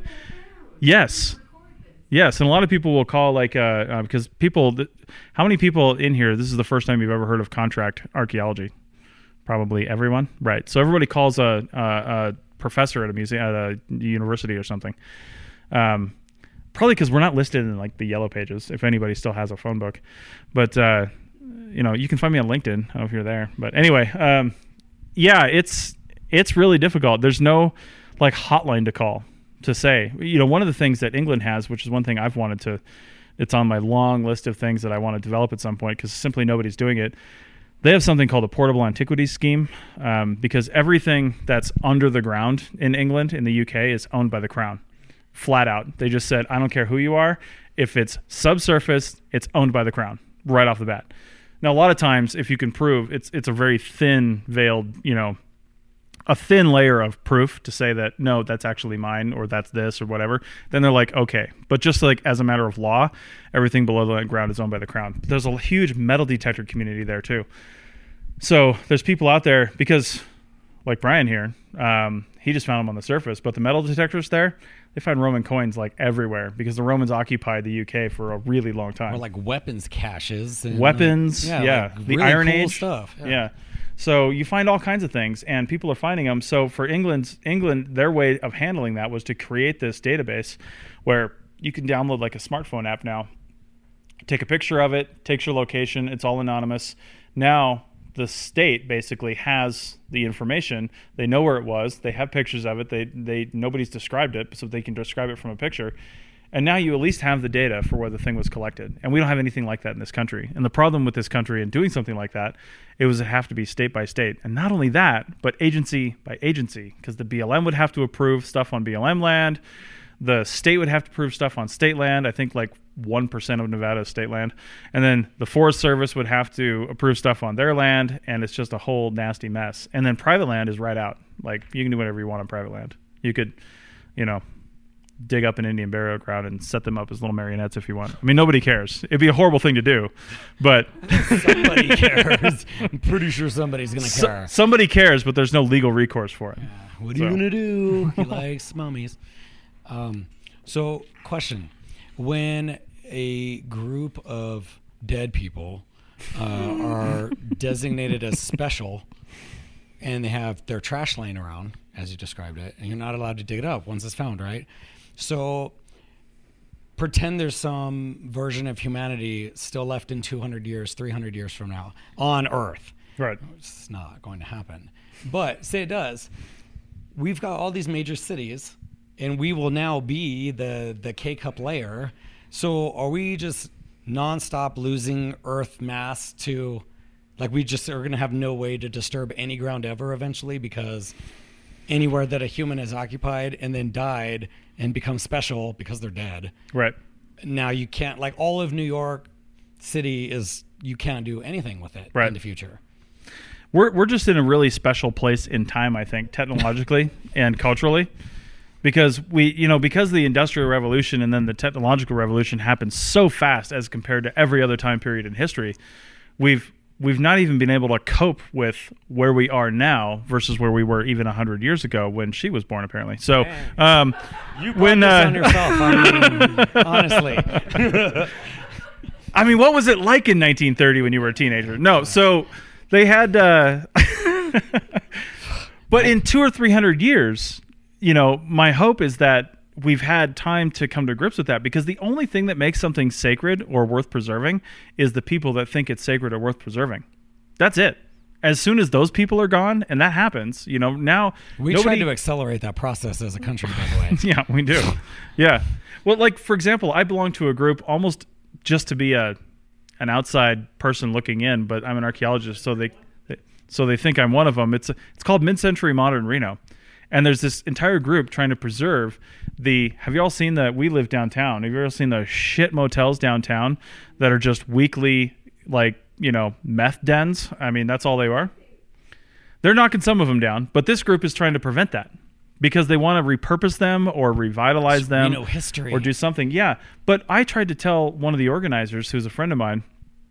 Yes. Yes, and a lot of people will call like uh, uh, because people. Th- how many people in here? This is the first time you've ever heard of contract archaeology. Probably everyone, right? So everybody calls a, a, a professor at a museum, at a university or something. Um, probably because we're not listed in like the yellow pages. If anybody still has a phone book, but uh, you know, you can find me on LinkedIn. I don't know if you're there, but anyway, um, yeah, it's it's really difficult. There's no like hotline to call to say, you know, one of the things that England has, which is one thing I've wanted to, it's on my long list of things that I want to develop at some point because simply nobody's doing it. They have something called a portable antiquities scheme um, because everything that's under the ground in England, in the U K, is owned by the Crown. Flat out. They just said, I don't care who you are. If it's subsurface, it's owned by the Crown right off the bat. Now, a lot of times, if you can prove, it's it's a very thin veiled, you know, a thin layer of proof to say that, no, that's actually mine or that's this or whatever, then they're like, okay. But just like as a matter of law, everything below the ground is owned by the Crown. But there's a huge metal detector community there too. So there's people out there because like Brian here, um, he just found them on the surface, but the metal detectors there, they find Roman coins like everywhere because the Romans occupied the U K for a really long time. Or like weapons caches. And Weapons, like, yeah. Like the really Iron cool Age stuff. yeah. yeah. So you find all kinds of things, and people are finding them. So for England's England, their way of handling that was to create this database where you can download like a smartphone app now, take a picture of it, takes your location, it's all anonymous. Now the state basically has the information. They know where it was. They have pictures of it. They they nobody's described it, so they can describe it from a picture. And now you at least have the data for where the thing was collected. And we don't have anything like that in this country. And the problem with this country and doing something like that, it was have to be state by state. And not only that, but agency by agency, because the B L M would have to approve stuff on B L M land. The state would have to approve stuff on state land. I think like one percent of Nevada is state land. And then the Forest Service would have to approve stuff on their land. And it's just a whole nasty mess. And then private land is right out. Like you can do whatever you want on private land. You could, you know, dig up an Indian burial ground and set them up as little marionettes if you want. I mean, nobody cares. It'd be a horrible thing to do, but somebody cares. I'm pretty sure somebody's going to so, care. Somebody cares, but there's no legal recourse for it. Yeah. What are so. you going to do? He likes mummies. Um, so, question. When a group of dead people uh, are designated as special and they have their trash laying around, as you described it, and you're not allowed to dig it up once it's found, right? So pretend there's some version of humanity still left in two hundred years, three hundred years from now on Earth. Right. It's not going to happen. But say it does. We've got all these major cities, and we will now be the, the K-cup layer. So are we just nonstop losing Earth mass to, like, we just are going to have no way to disturb any ground ever eventually, because anywhere that a human has occupied and then died and become special because they're dead. Right. Now you can't, like, all of New York City is, you can't do anything with it Right. in the future. We're we're just in a really special place in time, I think, technologically and culturally, because we, you know, because the Industrial Revolution and then the technological revolution happened so fast as compared to every other time period in history. We've we've not even been able to cope with where we are now versus where we were even a hundred years ago when she was born, apparently. So, um, You when this uh, on yourself, I mean, honestly. I mean, what was it like in nineteen thirty when you were a teenager? No, so they had, uh, but in two or three hundred years, you know, my hope is that we've had time to come to grips with that, because the only thing that makes something sacred or worth preserving is the people that think it's sacred or worth preserving. That's it. As soon as those people are gone, and that happens, you know, now We nobody, tried to accelerate that process as a country, by the way. yeah, we do. Yeah. Well, like, for example, I belong to a group almost just to be a an outside person looking in, but I'm an archaeologist, so they so they think I'm one of them. It's it's called Mid-Century Modern Reno. And there's this entire group trying to preserve the, have you all seen the, we live downtown. Have you ever seen the shit motels downtown that are just weekly, like, you know, meth dens? I mean, that's all they are. They're knocking some of them down, but this group is trying to prevent that because they want to repurpose them or revitalize them. Reno history. Or do something. Yeah. But I tried to tell one of the organizers, who's a friend of mine,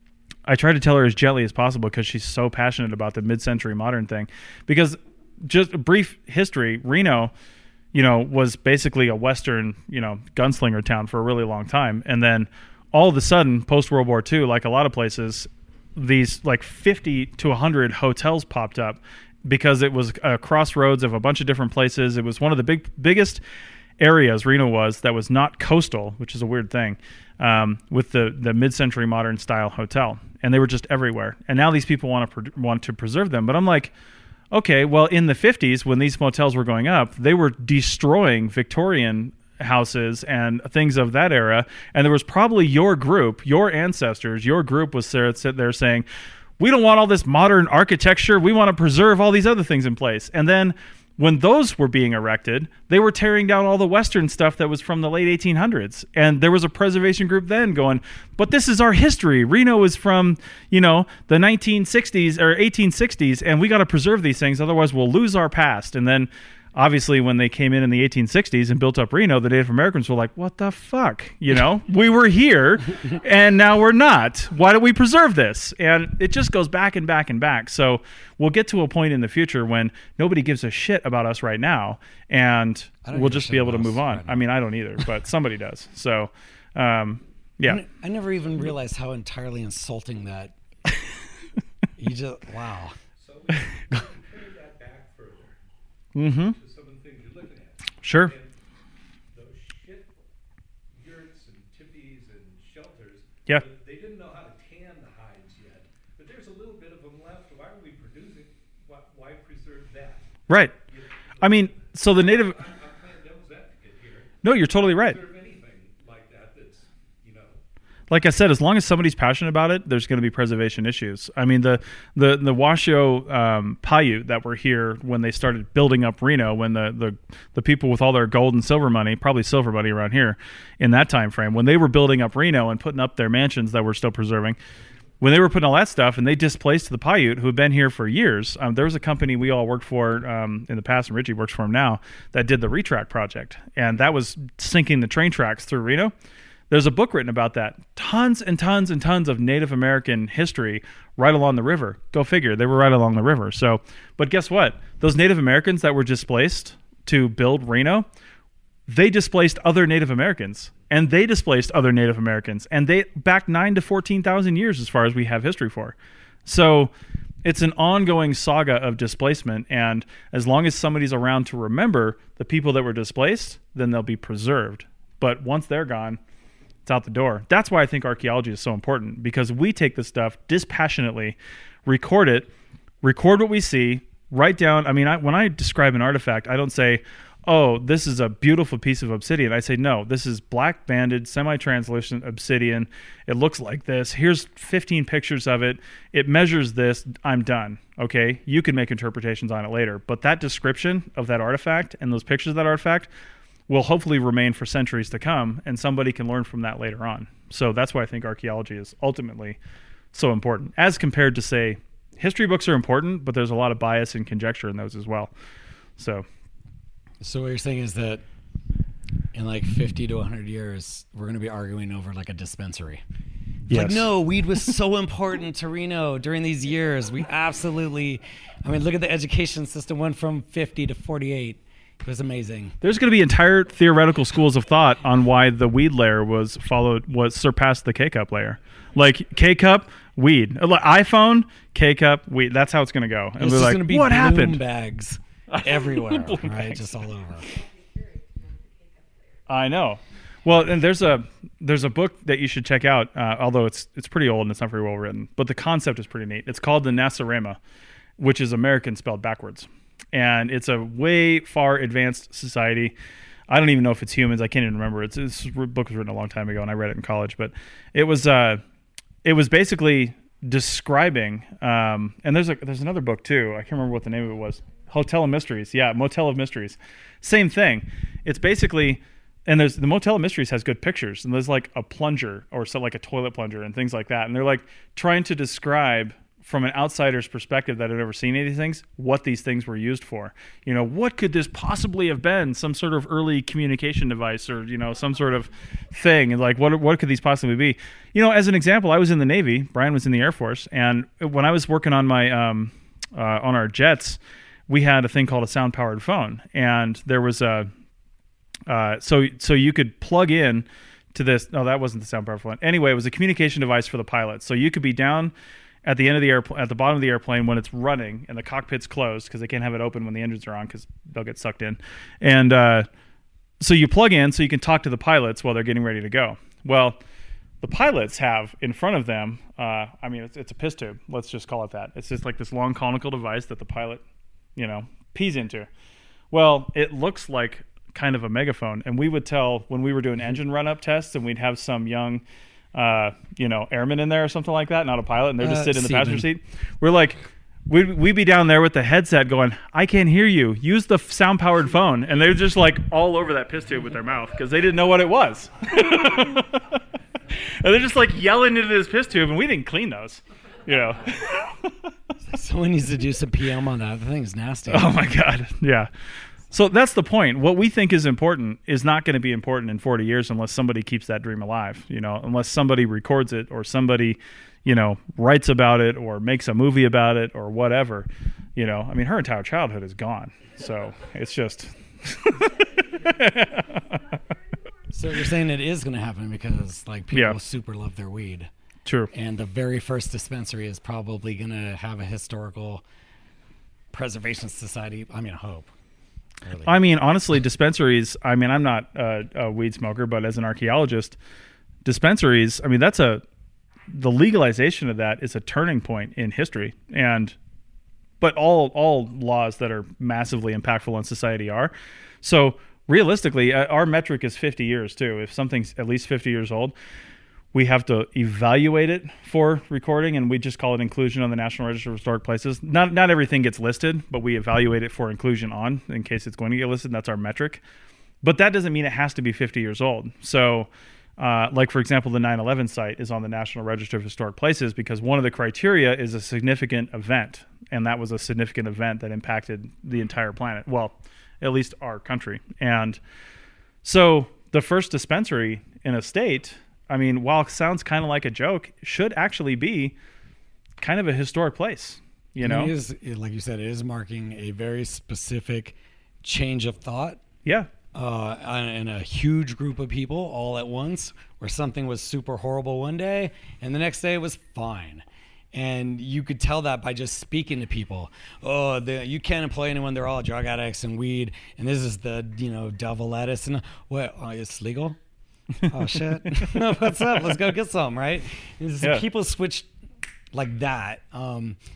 I tried to tell her as gently as possible because she's so passionate about the mid-century modern thing. Because just a brief history, Reno, you know, was basically a Western, you know, gunslinger town for a really long time. And then all of a sudden, post-World War Two, like a lot of places, these like fifty to one hundred hotels popped up because it was a crossroads of a bunch of different places. It was one of the big biggest areas Reno was that was not coastal, which is a weird thing, um, with the, the mid-century modern style hotel. And they were just everywhere. And now these people want to pre- want to preserve them. But I'm like, okay, well, in the fifties, when these motels were going up, they were destroying Victorian houses and things of that era. And there was probably your group, your ancestors, your group was there, sit there saying, we don't want all this modern architecture. We want to preserve all these other things in place. And then when those were being erected, they were tearing down all the Western stuff that was from the late eighteen hundreds. And there was a preservation group then going, but this is our history. Reno is from, you know, the nineteen sixties or eighteen sixties, and we got to preserve these things. Otherwise, we'll lose our past. And then obviously, when they came in in the eighteen sixties and built up Reno, the Native Americans were like, what the fuck? You know, we were here and now we're not. Why don't we preserve this? And it just goes back and back and back. So we'll get to a point in the future when nobody gives a shit about us right now, and I don't we'll give a just shit be able to about us move on. right now. I mean, I don't either, but somebody does. So, um, yeah. I, I never even realized how entirely insulting that. You just, wow. So we can carry that back further Mm-hmm. to some of the things you're looking at. Sure. And those shit yurts and tippies and shelters, Yeah. they didn't know how to tan the hides yet. But there's a little bit of them left. Why are we producing? Why, why preserve that? Right. I mean, so the Native... I'm, I'm playing devil's advocate here. No, you're totally right. Preserve anything like that that's, you know, Like I said, as long as somebody's passionate about it, there's going to be preservation issues. I mean, the the the Washoe um, Paiute that were here when they started building up Reno, when the, the the people with all their gold and silver money, probably silver money around here, in that time frame, when they were building up Reno and putting up their mansions that we're still preserving, when they were putting all that stuff and they displaced the Paiute who had been here for years, um, there was a company we all worked for um, in the past, and Richie works for them now, that did the Retrack project, and that was sinking the train tracks through Reno. There's a book written about that. Tons and tons and tons of Native American history right along the river. Go figure. They were right along the river. So, but guess what? Those Native Americans that were displaced to build Reno, they displaced other Native Americans, and they displaced other Native Americans, and they back nine to fourteen thousand years as far as we have history for. So it's an ongoing saga of displacement, and as long as somebody's around to remember the people that were displaced, then they'll be preserved. But once they're gone, it's out the door. That's why I think archaeology is so important, because we take this stuff dispassionately, record it, record what we see, write down. I mean, I, when I describe an artifact, I don't say, oh, this is a beautiful piece of obsidian. I say, no, this is black banded, semi-translucent obsidian. It looks like this. Here's fifteen pictures of it. It measures this. I'm done. Okay. You can make interpretations on it later. But that description of that artifact and those pictures of that artifact will hopefully remain for centuries to come, and somebody can learn from that later on. So that's why I think archaeology is ultimately so important, as compared to, say, history books are important, but there's a lot of bias and conjecture in those as well. So... So what you're saying is that in like fifty to one hundred years, we're going to be arguing over like a dispensary. Yes. Like, no, weed was so important to Reno during these years. We absolutely, I mean, look at the education system went from fifty to forty-eight. It was amazing. There's going to be entire theoretical schools of thought on why the weed layer was followed, was surpassed the K-cup layer. Like K-cup, weed. Like iPhone, K-cup, weed. That's how it's going to go. And It's we're just like, going to be what bloom happened? bags everywhere, Bloom right? bags. Just all over. I know. Well, and there's a there's a book that you should check out, uh, although it's it's pretty old and it's not very well written, but the concept is pretty neat. It's called the Nasarema, which is American spelled backwards, and it's a way far advanced society. I don't even know if it's humans. I can't even remember. It's this book was written a long time ago, and I read it in college. But it was uh, it was basically describing. Um, and there's a there's another book too. I can't remember what the name of it was. Hotel of Mysteries. Yeah, Motel of Mysteries. Same thing. It's basically. And there's the Motel of Mysteries has good pictures, and there's like a plunger or so like a toilet plunger and things like that. And they're like trying to describe from an outsider's perspective that had never seen any of these things, what these things were used for. You know, what could this possibly have been? Some sort of early communication device, or, you know, some sort of thing. And like, what what could these possibly be? You know, as an example, I was in the Navy. Brian was in the Air Force, and when I was working on my um, uh, on our jets, we had a thing called a sound powered phone, and there was a Uh, so so you could plug in to this. No, that wasn't the sound powered phone. Anyway, it was a communication device for the pilots. So you could be down at the end of the airplane, at the bottom of the airplane when it's running and the cockpit's closed, because they can't have it open when the engines are on because they'll get sucked in. And uh, so you plug in so you can talk to the pilots while they're getting ready to go. Well, the pilots have in front of them, uh, I mean, it's, it's a piss tube. Let's just call it that. It's just like this long conical device that the pilot, you know, pees into. Well, it looks like kind of a megaphone, and we would tell when we were doing engine run-up tests, and we'd have some young, uh, you know, airman in there or something like that, not a pilot, and they're just Uh, sitting in the passenger seaman. seat. We're like, we'd, we'd be down there with the headset going, I can't hear you. Use the sound-powered phone. And they're just like all over that piss tube with their mouth because they didn't know what it was. And they're just like yelling into this piss tube, and we didn't clean those, you know. Someone needs to do some P M on that. The thing's nasty. Oh my God. Yeah. So that's the point. What we think is important is not going to be important in forty years unless somebody keeps that dream alive, you know, unless somebody records it or somebody, you know, writes about it or makes a movie about it or whatever. You know, I mean, her entire childhood is gone. So it's just. So you're saying it is going to happen because like people Yeah. super love their weed. True. And the very first dispensary is probably going to have a historical preservation society. I mean, I hope. Really. I mean, honestly, dispensaries, I mean, I'm not a, a weed smoker, but as an archaeologist, dispensaries, I mean, that's a, the legalization of that is a turning point in history. And, but all, all laws that are massively impactful on society are. So realistically, uh, our metric is fifty years too. If something's at least fifty years old, we have to evaluate it for recording, and we just call it inclusion on the National Register of Historic Places. Not not everything gets listed, but we evaluate it for inclusion on, in case it's going to get listed. That's our metric. But that doesn't mean it has to be fifty years old. So, uh, like, for example, the nine eleven site is on the National Register of Historic Places because one of the criteria is a significant event, and that was a significant event that impacted the entire planet. Well, at least our country. And so the first dispensary in a state, I mean, while it sounds kind of like a joke, should actually be kind of a historic place, you know? It is, it- like you said, it is marking a very specific change of thought Yeah. uh, in a huge group of people all at once, where something was super horrible one day and the next day it was fine. And you could tell that by just speaking to people. Oh, the, you can't employ anyone; they're all drug addicts and weed. And this is the, you know, devil lettuce. And what? Oh, it's legal? Oh shit! What's up? Let's go get some. Right? It's- Yeah. People switch like that. Um,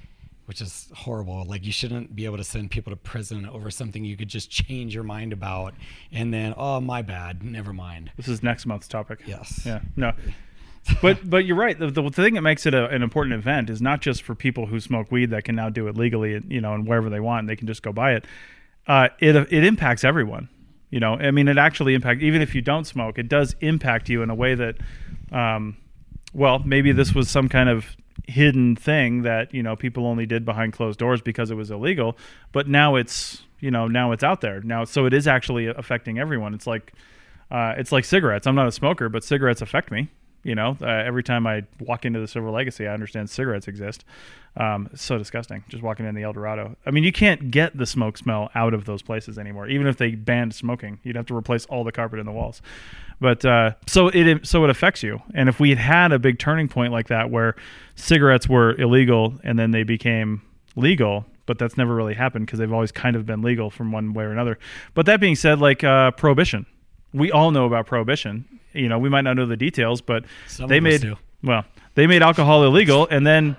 which is horrible. Like, you shouldn't be able to send people to prison over something you could just change your mind about, and then, oh, my bad, never mind. This is next month's topic. Yes. Yeah. No. But but you're right. The, the thing that makes it a, an important event is not just for people who smoke weed that can now do it legally, you know, and wherever they want, and they can just go buy it. Uh, it it impacts everyone. You know, I mean, it actually impacts, even if you don't smoke, it does impact you in a way that, um, well, maybe this was some kind of hidden thing that, you know, people only did behind closed doors because it was illegal. But now it's, you know, now it's out there now. So it is actually affecting everyone. It's like, uh, it's like cigarettes. I'm not a smoker, but cigarettes affect me. You know, uh, every time I walk into the Silver Legacy, I understand cigarettes exist. Um, it's so disgusting, just walking in the El Dorado. I mean, you can't get the smoke smell out of those places anymore. Even if they banned smoking, you'd have to replace all the carpet in the walls. But uh, so it so it affects you. And if we had had a big turning point like that where cigarettes were illegal and then they became legal, but that's never really happened because they've always kind of been legal from one way or another. But that being said, like uh, prohibition, we all know about prohibition. You know, we might not know the details, but Some they of us made do. well, they made alcohol illegal, and then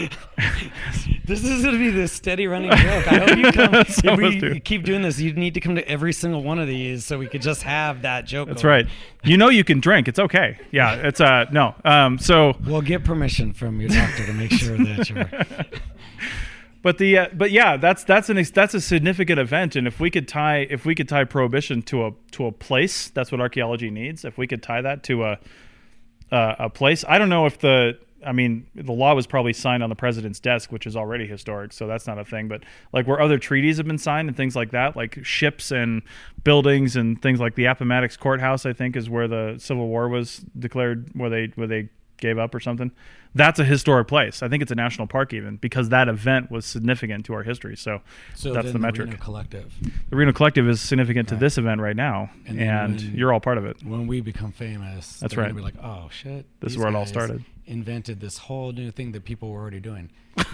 This is going to be this steady running joke. I hope you come. Some If of us we do. keep doing this, you need to come to every single one of these so we could just have that joke. that's going. right. You know, you can drink. It's okay. Yeah, it's uh no. Um, so We'll get permission from your doctor to make sure that you're. But the uh, but yeah, that's that's an ex- that's a significant event, and if we could tie if we could tie prohibition to a to a place, that's what archaeology needs. If we could tie that to a uh, a place, I don't know if the I mean the law was probably signed on the president's desk, which is already historic, so that's not a thing. But like where other treaties have been signed and things like that, like ships and buildings and things like the Appomattox Courthouse, I think is where the Civil War was declared, where they where they gave up or something. That's a historic place. I think it's a national park even because that event was significant to our history. So, So that's then the metric. Reno Collective. The Reno Collective is significant to Right. this event right now, And and, then when- you're all part of it. When we become famous, That's they're right. gonna be like, oh shit, This is these where it all guys started. Invented this whole new thing that people were already doing.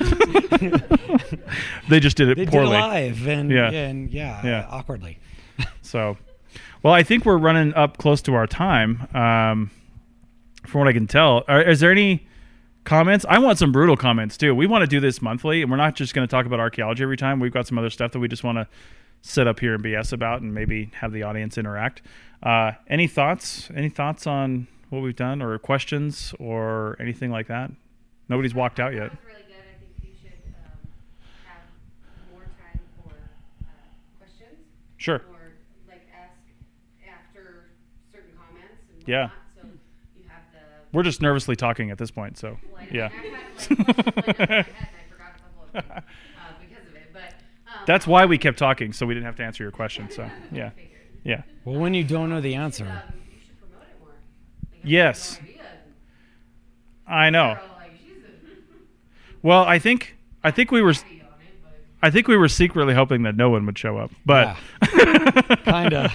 They just did it They did poorly. it live and Yeah. and yeah, Yeah. awkwardly. So, well, I think we're running up close to our time. Um, from what I can tell, Are, is there any comments? I want some brutal comments too. We want to do this monthly, and we're not just going to talk about archaeology every time. We've got some other stuff that we just want to sit up here and B S about, and maybe have the audience interact. Uh, any thoughts? Any thoughts on what we've done, or questions, or anything like that? Nobody's walked out yet. That was really good. I think you should um, have more time for uh, questions. Sure. Or like ask after certain comments and Yeah. whatnot. So you have the. We're just nervously talking at this point, so Like, yeah. I had like questions lined up in my head and I forgot a couple of them uh, because of it. But um, That's why we kept talking, so we didn't have to answer your question. So yeah, figured. yeah. Well, when you don't know the Um, answer, you should promote it more. Like, I Yes. had no idea. I know. They're all like, she's a- Well, I think I think we were happy on it, but I think we were secretly hoping that no one would show up, but kind of.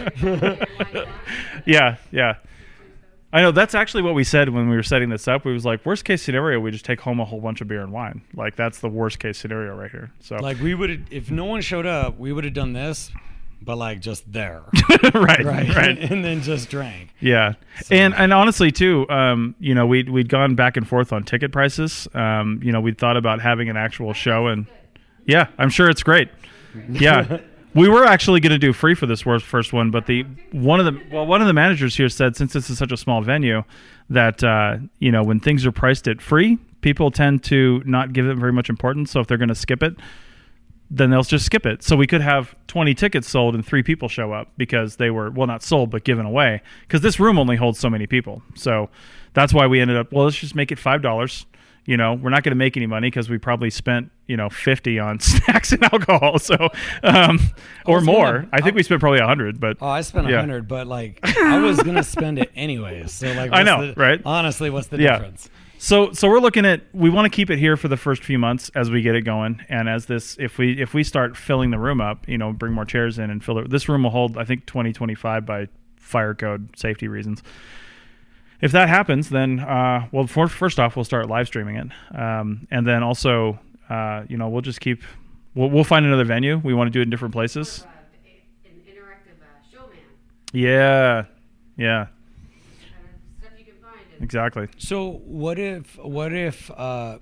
yeah, yeah. I know that's actually what we said when we were setting this up. We was like, worst case scenario, we just take home a whole bunch of beer and wine. Like that's the worst case scenario right here. So Like we would, if no one showed up, we would have done this, but like just there, right, right, right. and then just drank. Yeah, and and honestly too, um, you know, we'd we'd gone back and forth on ticket prices. Um, you know, we'd thought about having an actual show, and yeah, I'm sure it's great. Yeah, we were actually going to do free for this worst first one, but the one of the well, one of the managers here said since this is such a small venue, that uh, you know when things are priced at free, people tend to not give it very much importance. So if they're going to skip it, then they'll just skip it. So we could have twenty tickets sold and three people show up because they were, well, not sold, but given away. Because this room only holds so many people. So that's why we ended up, well, let's just make it five dollars. You know, we're not going to make any money because we probably spent, you know, fifty on snacks and alcohol. So, um, or was more. gonna- I think we spent probably a hundred, but Oh, I spent a Yeah. hundred, but like I was gonna spend it anyways. So like, I what's know, the- right? Honestly, what's the Yeah. difference? So, so we're looking at, we want to keep it here for the first few months as we get it going. And as this, if we, if we start filling the room up, you know, bring more chairs in and fill it, this room will hold, I think twenty, twenty-five by fire code safety reasons. If that happens, then, uh, well, for, first off, we'll start live streaming it. Um, and then also, uh, you know, we'll just keep, we'll, we'll find another venue. We want to do it in different places. uh, an interactive uh, showman Yeah. Yeah, kind of stuff you can find. And exactly. So what if what if uh,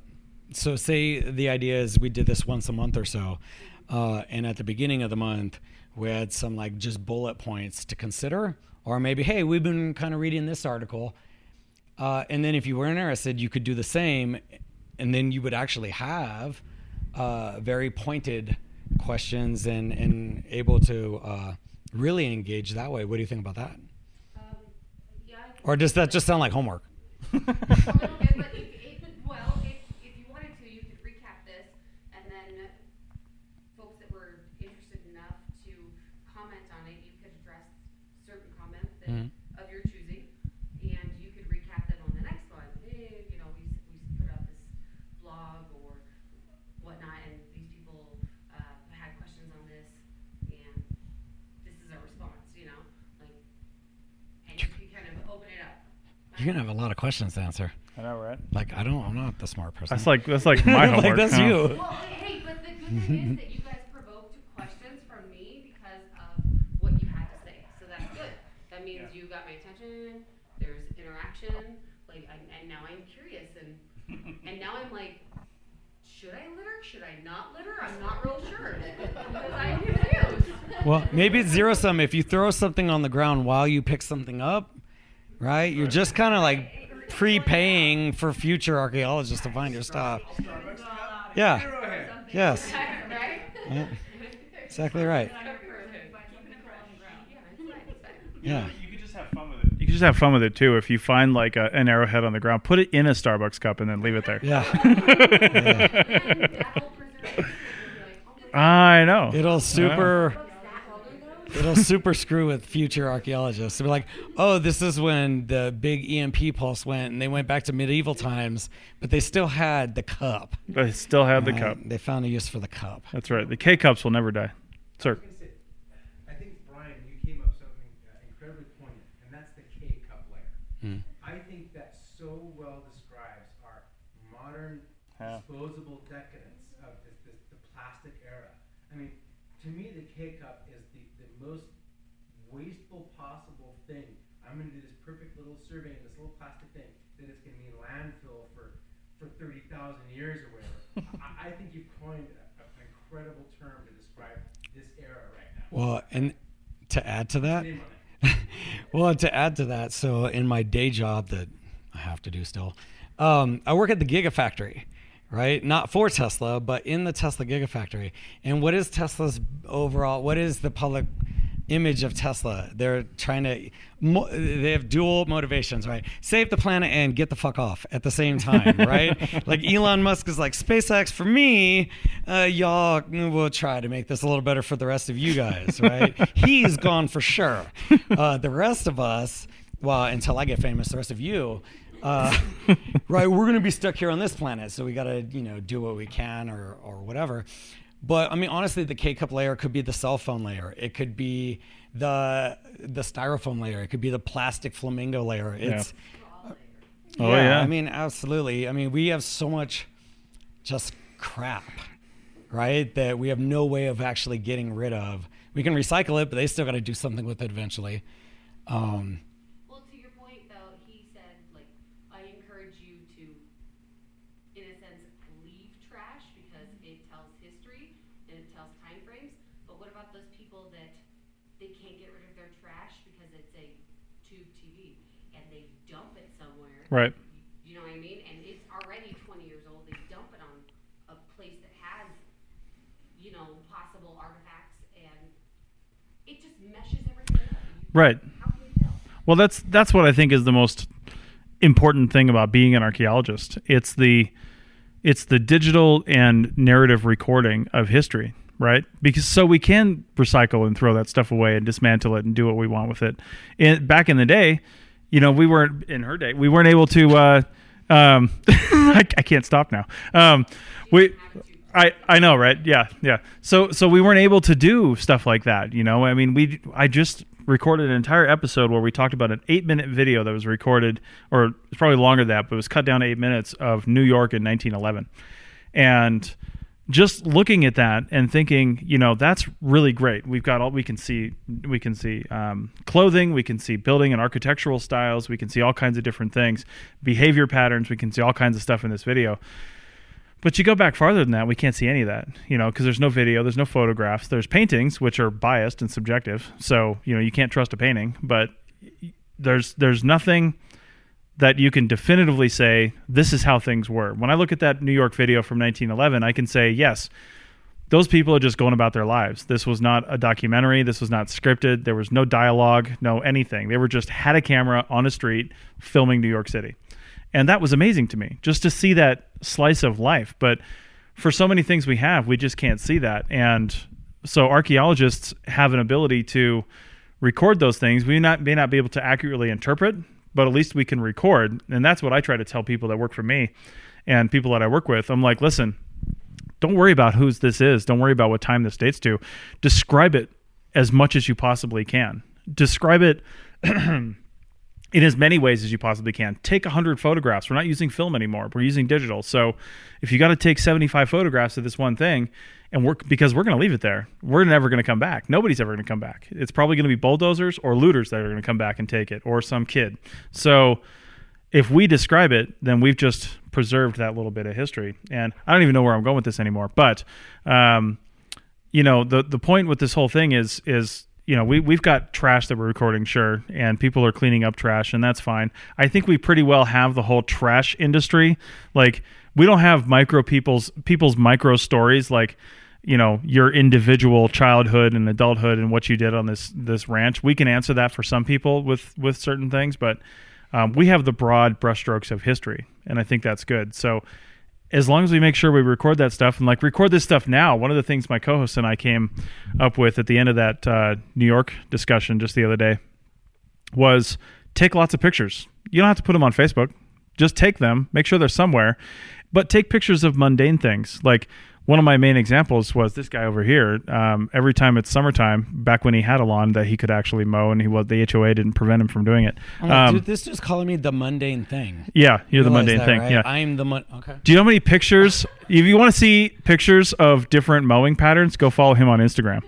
so say the idea is we did this once a month or so, uh, and at the beginning of the month we had some like just bullet points to consider, or maybe, hey, we've been kind of reading this article, uh, and then if you were interested, you could do the same, and then you would actually have uh, very pointed questions and and able to uh, really engage that way. What do you think about that? Um, yeah, I think Or does that just sound like homework? a little bit, but if, if, well, if, if you wanted to, you could recap this, and then folks that were interested enough to comment on it, you could address certain comments that, Mhm. of your choosing, and you could recap them on the next one. Hey, you know, we, s- we s- put out this blog or whatnot, and these people uh, had questions on this, and this is our response, you know, like, and you can kind of open it up. You're gonna have a lot of questions to answer. I know, right? Like I don't, I'm not the smart person. That's like that's like my homework. like that's huh? you. Well, hey, but the good thing is that you guys provoked questions from me because of what you had to say. So that's good. That means you got my attention. There's interaction. Like, I, and now I'm curious, and and now I'm like, should I litter? Should I not litter? I'm not real sure because I'm confused. Well, maybe it's zero sum. If you throw something on the ground while you pick something up, right? You're just kind of like prepaying for future archaeologists to find your stuff. Yeah. Yes. Right? Yeah. Exactly right. Yeah. You could just have fun with it. You could just have fun with it too. If you find like a, an arrowhead on the ground, put it in a Starbucks cup and then leave it there. Yeah. I know. It'll super. What's that holder though? It'll super screw with future archaeologists. They'll be like, oh, this is when the big E M P pulse went, and they went back to medieval times, but they still had the cup. They still have the right? cup. They found a use for the cup. That's right. The K cups will never die. Sir. I was gonna say, I think, Brian, you came up with something uh, incredibly poignant, and that's the K cup layer. Mm. I think that so well describes our modern Yeah. disposable decadence of this, this, the plastic era. I mean, to me, the K cup is the, the most wasteful possible thing. I'm going to do this perfect little survey in this little plastic thing that it's going to be in landfill for, for thirty thousand years or whatever. I, I think you've coined a, a, an incredible term to describe this era right now. Well, and to add to that, Name on it. well, to add to that, so in my day job that I have to do still, um, I work at the Gigafactory, right? Not for Tesla, but in the Tesla Gigafactory. And what is Tesla's overall, what is the public image of Tesla? They're trying to, mo- they have dual motivations, right? Save the planet and get the fuck off at the same time, right? Like Elon Musk is like, SpaceX for me, uh, y'all will try to make this a little better for the rest of you guys, right? He's gone for sure. Uh, the rest of us, well, until I get famous, the rest of you, uh, right, we're going to be stuck here on this planet. So we got to, you know, do what we can or, or whatever. But I mean, honestly, the K-cup layer could be the cell phone layer. It could be the the styrofoam layer. It could be the plastic flamingo layer. It's Oh, yeah. I mean, absolutely. I mean, we have so much just crap, right? That we have no way of actually getting rid of. We can recycle it, but they still got to do something with it eventually. Um, Well, to your point, though, he said, like, I encourage you to, in a sense, leave trash because it tells history and it tells time frames. But what about those people that they can't get rid of their trash because it's a tube T V and they dump it somewhere? Right. You know what I mean? And it's already twenty years old. They dump it on a place that has, you know, possible artifacts, and it just meshes everything up. You- Right. How can you tell? Well, that's that's what I think is the most important thing about being an archaeologist. It's the it's the digital and narrative recording of history, right? Because so we can recycle and throw that stuff away and dismantle it and do what we want with it. In, back in the day, you know, we weren't in her day. We weren't able to. Uh, um, I, I can't stop now. Um, we. I, I know, right? Yeah, yeah. So so we weren't able to do stuff like that, you know. I mean, we I just recorded an entire episode where we talked about an eight minute video that was recorded, or it's probably longer than that, but it was cut down to eight minutes of New York in nineteen eleven, and just looking at that and thinking, you know, that's really great. We've got all we can see. We can see um, clothing. We can see building and architectural styles. We can see all kinds of different things, behavior patterns. We can see all kinds of stuff in this video. But you go back farther than that, we can't see any of that, you know, because there's no video, there's no photographs, there's paintings, which are biased and subjective. So, you know, you can't trust a painting, but there's there's nothing that you can definitively say, this is how things were. When I look at that New York video from nineteen eleven, I can say, yes, those people are just going about their lives. This was not a documentary. This was not scripted. There was no dialogue, no anything. They were just had a camera on a street filming New York City. And that was amazing to me, just to see that slice of life. But for so many things we have, we just can't see that. And so archaeologists have an ability to record those things. We not, may not be able to accurately interpret, but at least we can record. And that's what I try to tell people that work for me and people that I work with. I'm like, listen, don't worry about whose this is. Don't worry about what time this dates to. Describe it as much as you possibly can. Describe it in as many ways as you possibly can. Take one hundred photographs. We're not using film anymore. We're using digital. So if you got to take seventy-five photographs of this one thing, and we're, because we're going to leave it there, we're never going to come back. Nobody's ever going to come back. It's probably going to be bulldozers or looters that are going to come back and take it, or some kid. So if we describe it, then we've just preserved that little bit of history. And I don't even know where I'm going with this anymore. But, um, you know, the the point with this whole thing is is you know, we, we've got trash that we're recording, sure, and people are cleaning up trash, and that's fine. I think we pretty well have the whole trash industry. Like, we don't have micro people's people's micro stories, like, you know, your individual childhood and adulthood and what you did on this this ranch. We can answer that for some people with, with certain things, but um, we have the broad brushstrokes of history, and I think that's good. So as long as we make sure we record that stuff, and like record this stuff now. One of the things my co-host and I came up with at the end of that uh, New York discussion just the other day was take lots of pictures. You don't have to put them on Facebook. Just take them, make sure they're somewhere, but take pictures of mundane things. Like one of my main examples was this guy over here. Um, every time it's summertime, back when he had a lawn that he could actually mow, and he was the H O A didn't prevent him from doing it. I'm like, Um, dude, this is calling me the mundane thing. yeah, you're the Realize mundane that, thing. right? Yeah, I'm the mon- okay. do you know how many pictures? If you want to see pictures of different mowing patterns, go follow him on Instagram.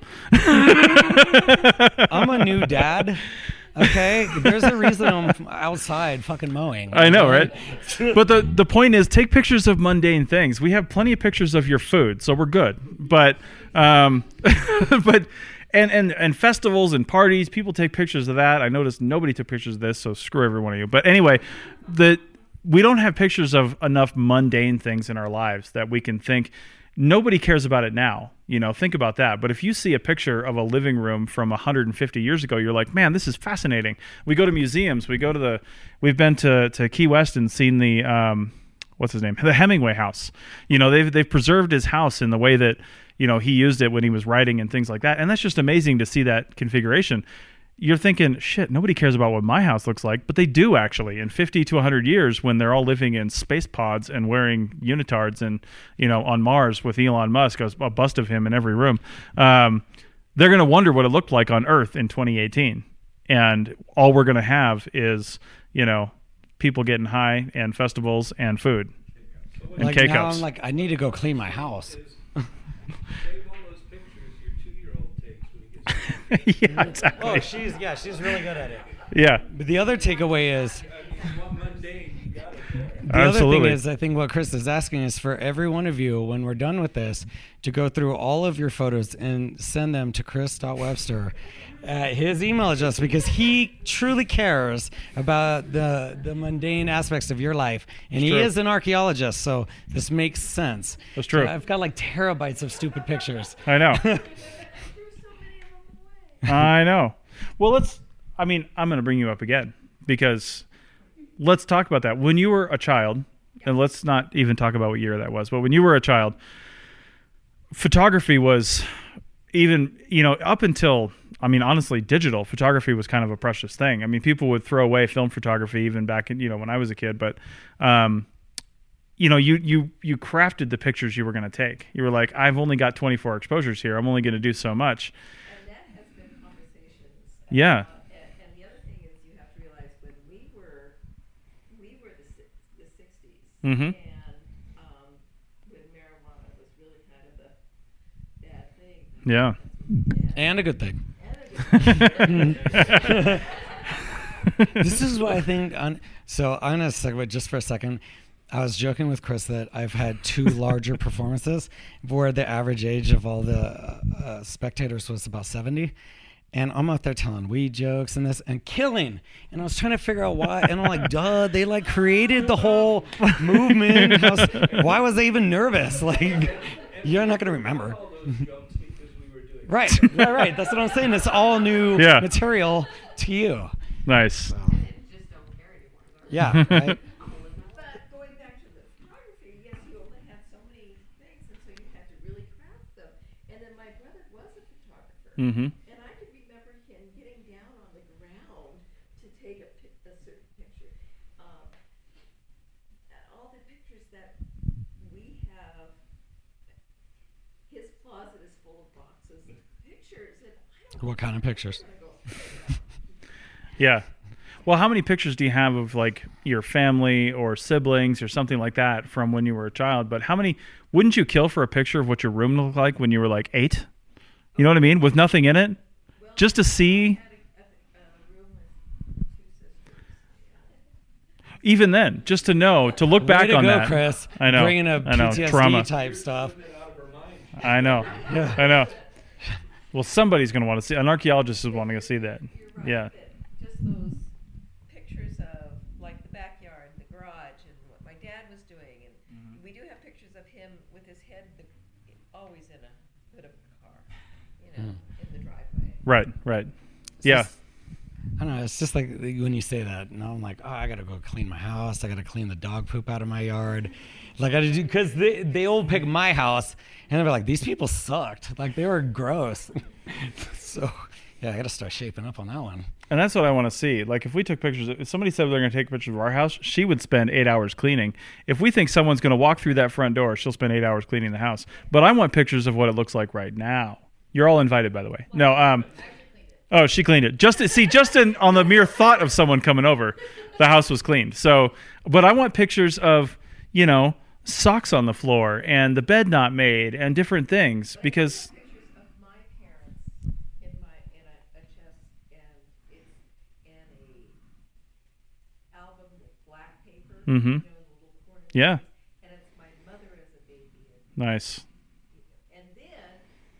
I'm a new dad. Okay, there's a reason I'm outside fucking mowing. I know, right? But the the point is, take pictures of mundane things. We have plenty of pictures of your food, so we're good. But, um, but, and and and festivals and parties, people take pictures of that. I noticed nobody took pictures of this, so screw every one of you. But anyway, the we don't have pictures of enough mundane things in our lives that we can think. Nobody cares about it now. You know, think about that. But if you see a picture of a living room from one hundred fifty years ago, you're like, man, this is fascinating. We go to museums. We go to the, we've been to, to Key West and seen the, um, what's his name? The Hemingway house. You know, they've, they've preserved his house in the way that, you know, he used it when he was writing and things like that. And that's just amazing to see that configuration. You're thinking, shit, nobody cares about what my house looks like, but they do actually. In fifty to one hundred years, when they're all living in space pods and wearing unitards and, you know, on Mars with Elon Musk, a bust of him in every room, um, they're going to wonder what it looked like on Earth in twenty eighteen. And all we're going to have is, you know, people getting high and festivals and food and Like K-Cups. now I'm like, I need to go clean my house. Yeah, exactly. Oh, she's yeah, she's really good at it. Yeah, But the other takeaway is the absolutely. other thing is I think what Chris is asking is for every one of you when we're done with this to go through all of your photos and send them to Chris Webster at his email address, because he truly cares about the the mundane aspects of your life, and he true. is an archaeologist, so this makes sense. That's true. So I've got like terabytes of stupid pictures. I know. I know. Well, let's, I mean, I'm going to bring you up again because let's talk about that. When you were a child, and let's not even talk about what year that was, but when you were a child, photography was even, you know, up until, I mean, honestly, digital photography was kind of a precious thing. I mean, people would throw away film photography even back in, you know, when I was a kid, but, um, you know, you, you, you crafted the pictures you were going to take. You were like, I've only got twenty-four exposures here. I'm only going to do so much. Yeah. Uh, and, and the other thing is you have to realize when we were, we were the, si- the sixties, Mm-hmm. and um, when marijuana was really kind of the bad thing. Yeah. And a good thing. And it- This is what I think. On, so I'm gonna segue just for a second. I was joking with Chris that I've had two larger performances where the average age of all the uh, uh, spectators was about seventy. And I'm out there telling weed jokes and this and killing. And I was trying to figure out why. And I'm like, duh, they like created the whole movement. And I was, why was I even nervous? Like, you're not going to remember. Right, right, right. That's what I'm saying. It's all new Yeah. material to you. Nice. Just don't care anymore. Yeah, right. But going back to the photography, yes, you only had so many things, and so you had to really craft them. And then my brother was a photographer. Mm-hmm. And I could remember him getting down on the ground to take a, pic- a certain picture. Um, and all the pictures that we have, his closet is full of boxes of pictures, and I don't What kind of pictures? know where to go. Yeah. Well, how many pictures do you have of like your family or siblings or something like that from when you were a child? But how many wouldn't you kill for a picture of what your room looked like when you were like eight? You know what I mean? With nothing in it? Just to see. Had a, a, a room with two sisters. Even then, just to know, to look back Way to on go, that. Chris. I know. Bringing up I know. P T S D Trauma. type stuff. I know. Yeah. I know. Well, somebody's going to want to see. An archaeologist is wanting to see that. You're right, Yeah. that just those pictures of like the backyard, the garage, and what my dad was doing, and Mm-hmm. we do have pictures of him with his head the, always in a hood of a car, you know, Mm. in the driveway. Right, right. It's Yeah. just- I don't know. It's just like when you say that, and I'm like, oh, I gotta go clean my house. I gotta clean the dog poop out of my yard. Like I gotta do because they they all pick my house, and they're like, these people sucked. Like they were gross. So yeah, I gotta start shaping up on that one. And that's what I want to see. Like, if we took pictures, if somebody said they're going to take pictures of our house, she would spend eight hours cleaning. If we think someone's going to walk through that front door, she'll spend eight hours cleaning the house. But I want pictures of what it looks like right now. You're all invited, by the way. No, um, oh, she cleaned it. Just to, see, just in, on the mere thought of someone coming over, the house was cleaned. So, but I want pictures of, you know, socks on the floor and the bed not made and different things because. Pictures of my parents in my in a, a chest, and it's in a album with black paper. Mhm. You know, the little corner Yeah. things, and it's my mother as a baby. And, Nice. and then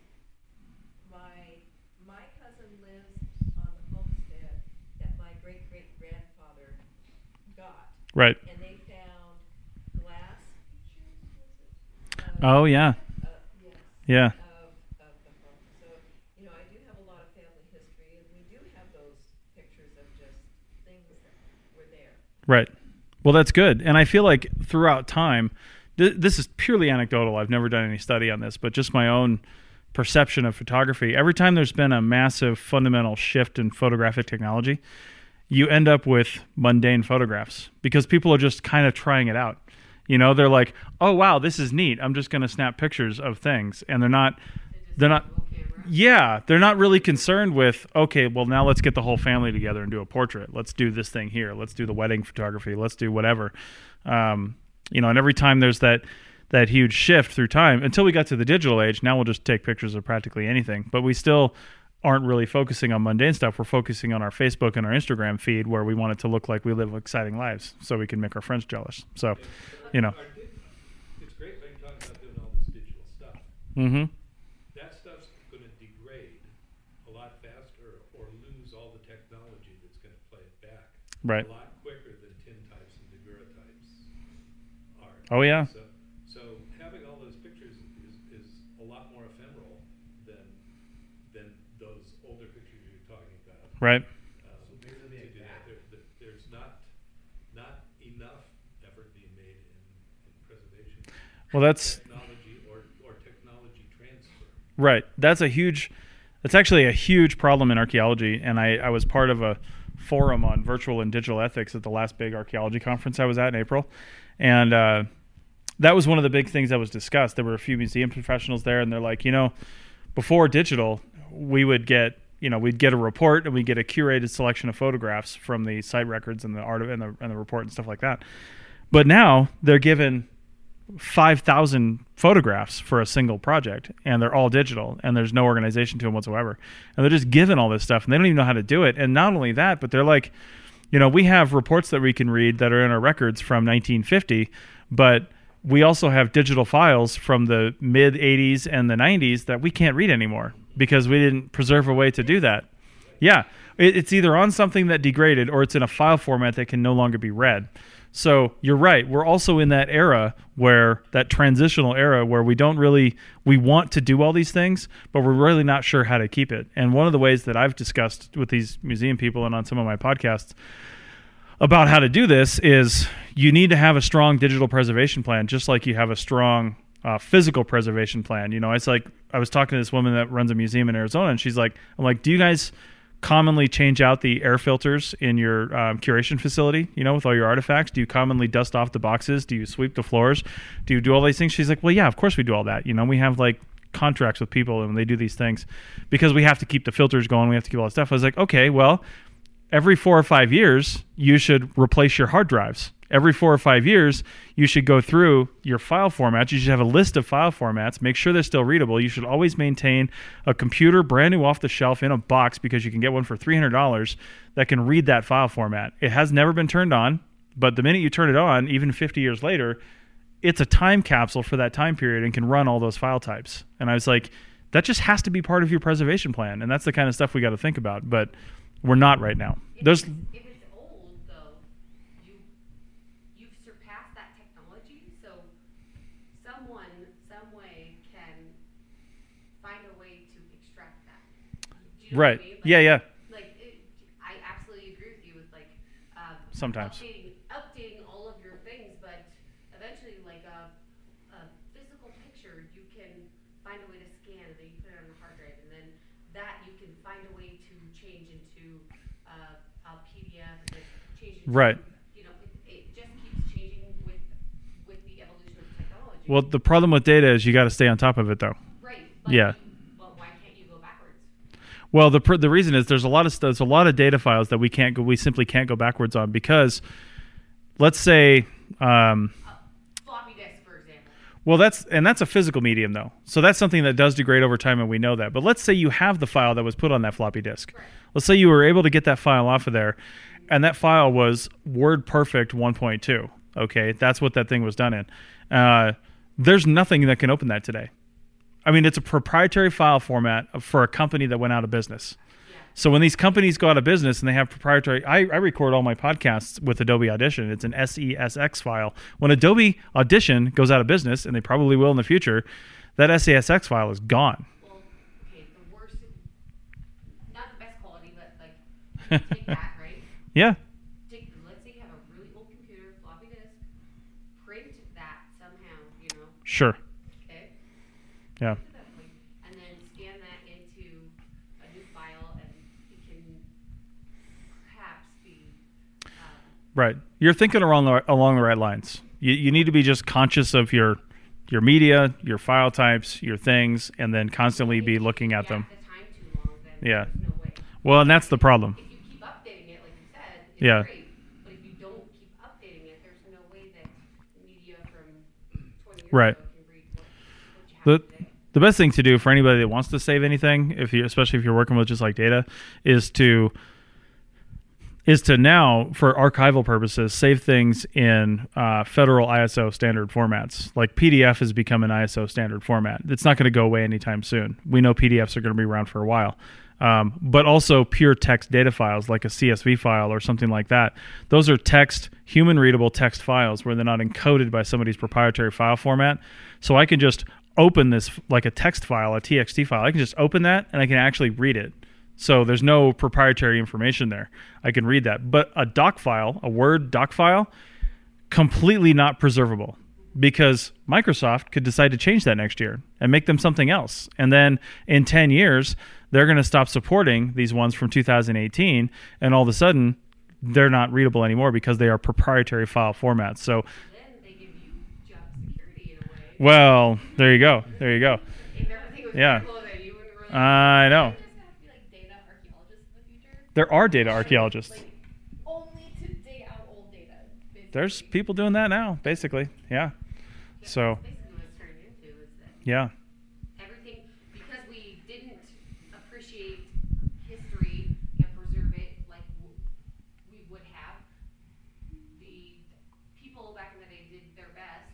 my my cousin lives on the homestead that my great great grandfather got, Right. and they found glass pictures. Was it? Oh, yeah. Uh, yes. Yeah. Of, of the home. So, you know, I do have a lot of family history, and we do have those pictures of just things that were there. Right. Well, that's good. And I feel like throughout time, th- this is purely anecdotal. I've never done any study on this, but just my own perception of photography. Every time there's been a massive fundamental shift in photographic technology, you end up with mundane photographs because people are just kind of trying it out. You know, they're like, "Oh wow, this is neat. I'm just going to snap pictures of things." And they're not they're not yeah, they're not really concerned with, okay, well now let's get the whole family together and do a portrait. Let's do this thing here. Let's do the wedding photography. Let's do whatever. Um, you know, and every time there's that that huge shift through time until we got to the digital age, now we'll just take pictures of practically anything. But we still aren't really focusing on mundane stuff. We're focusing on our Facebook and our Instagram feed where we want it to look like we live exciting lives so we can make our friends jealous. So, you know. Our dig- It's great when you talk about doing all this digital stuff. Mm-hmm. That stuff's going to degrade a lot faster or lose all the technology that's going to play it back. Right. A lot quicker than tin types and daguerreotypes are. Oh, yeah. So, so having all those pictures is, is a lot more ephemeral than than those older pictures you're talking about. Right. Um, to do that. There, there- there's not not enough effort being made in, in preservation. Well, that's Technology or, or technology transfer. right. That's a huge, that's actually a huge problem in archaeology. And I, I was part of a forum on virtual and digital ethics at the last big archaeology conference I was at in April. And uh, that was one of the big things that was discussed. There were a few museum professionals there, and they're like, you know, before digital, we would get, you know, we'd get a report and we'd get a curated selection of photographs from the site records and the art of, and the, and the report and stuff like that. But now they're given five thousand photographs for a single project, and they're all digital, and there's no organization to them whatsoever. And they're just given all this stuff, and they don't even know how to do it. And not only that, but they're like, you know, we have reports that we can read that are in our records from nineteen fifty, but we also have digital files from the mid eighties and the nineties that we can't read anymore because we didn't preserve a way to do that. Yeah, it, it's either on something that degraded or it's in a file format that can no longer be read. So you're right. We're also in that era where that transitional era where we don't really, we want to do all these things, but we're really not sure how to keep it. And one of the ways that I've discussed with these museum people and on some of my podcasts about how to do this is you need to have a strong digital preservation plan, just like you have a strong uh, physical preservation plan. You know, it's like, I was talking to this woman that runs a museum in Arizona, and she's like, I'm like, do you guys commonly change out the air filters in your um, curation facility, you know, with all your artifacts? Do you commonly dust off the boxes? Do you sweep the floors? Do you do all these things? She's like, well, yeah, of course we do all that. You know, we have like contracts with people and they do these things because we have to keep the filters going. We have to keep all that stuff. I was like, okay, well, every four or five years, you should replace your hard drives. Every four or five years, you should go through your file formats. You should have a list of file formats. Make sure they're still readable. You should always maintain a computer brand new off the shelf in a box because you can get one for three hundred dollars that can read that file format. It has never been turned on, but the minute you turn it on, even fifty years later, it's a time capsule for that time period and can run all those file types. And I was like, that just has to be part of your preservation plan. And that's the kind of stuff we got to think about. But we're not right now. If There's it's, if it's old, though, you you've surpassed that technology. So someone, some way, can find a way to extract that. Do you know right. What I mean? Like, yeah, yeah. Like it, I absolutely agree with you with like um, Sometimes. updating, updating all of your things, but eventually, like a, a physical picture, you can find a way to scan and then you put it on a hard drive, and then that you can find a way to change into uh, a P D F, and then change into, Right. you know, it, it just keeps changing with with the evolution of technology. Well, the problem with data is you got to stay on top of it, though. right. But Yeah. you- But why can't you go backwards? Well, the pr- the reason is there's a lot of there's a lot of data files that we can't go we simply can't go backwards on because, let's say, um, Floppy disk, for example. well, that's and that's a physical medium though, so that's something that does degrade over time, and we know that. But let's say you have the file that was put on that floppy disk. Right. Let's say you were able to get that file off of there, and that file was WordPerfect one point two. Okay, that's what that thing was done in. Uh, there's nothing that can open that today. I mean, it's a proprietary file format for a company that went out of business. So when these companies go out of business and they have proprietary, I, I record all my podcasts with Adobe Audition. It's an S E S X file. When Adobe Audition goes out of business, and they probably will in the future, that S E S X file is gone. Well, okay, the worst, not the best quality, but like, take that, right? Yeah, Take, let's say you have a really old computer, floppy disk, print that somehow, you know, sure. okay? Yeah. To that point, and then scan that into a new file, and it can perhaps be, um, Right. You're thinking along the, along the right lines. You, you need to be just conscious of your your media, your file types, your things, and then constantly be looking at them. the time too long, then Yeah. there's no way. Well, and that's the problem. If you keep updating it, like you said, it's Yeah. great. But if you don't keep updating it, there's no way that media from twenty years Right. ago can read what, what you The have today. the best thing to do for anybody that wants to save anything, if you especially if you're working with just like data, is to is to now, for archival purposes, save things in uh, federal I S O standard formats. Like P D F has become an I S O standard format. It's not going to go away anytime soon. We know P D Fs are going to be around for a while. Um, but also pure text data files like a C S V file or something like that. Those are text, human readable text files where they're not encoded by somebody's proprietary file format. So I can just open this like a text file, a T X T file. I can just open that and I can actually read it. So there's no proprietary information there. I can read that. But a doc file, a Word doc file, completely not preservable because Microsoft could decide to change that next year and make them something else. And then in ten years, they're going to stop supporting these ones from two thousand eighteen, and all of a sudden, they're not readable anymore because they are proprietary file formats. So, Then they give you job security in a way. well, there you go. There you go. If everything was Yeah. critical, then you wouldn't really. I know. There's gonna have to be like data archaeologists in the future. There are data archaeologists. Like only to dig out old data. Basically. There's people doing that now, basically. Yeah. So, Basically, what it's turned into is that yeah. everything, because we didn't appreciate history and preserve it like w- we would have, the people back in the day did their best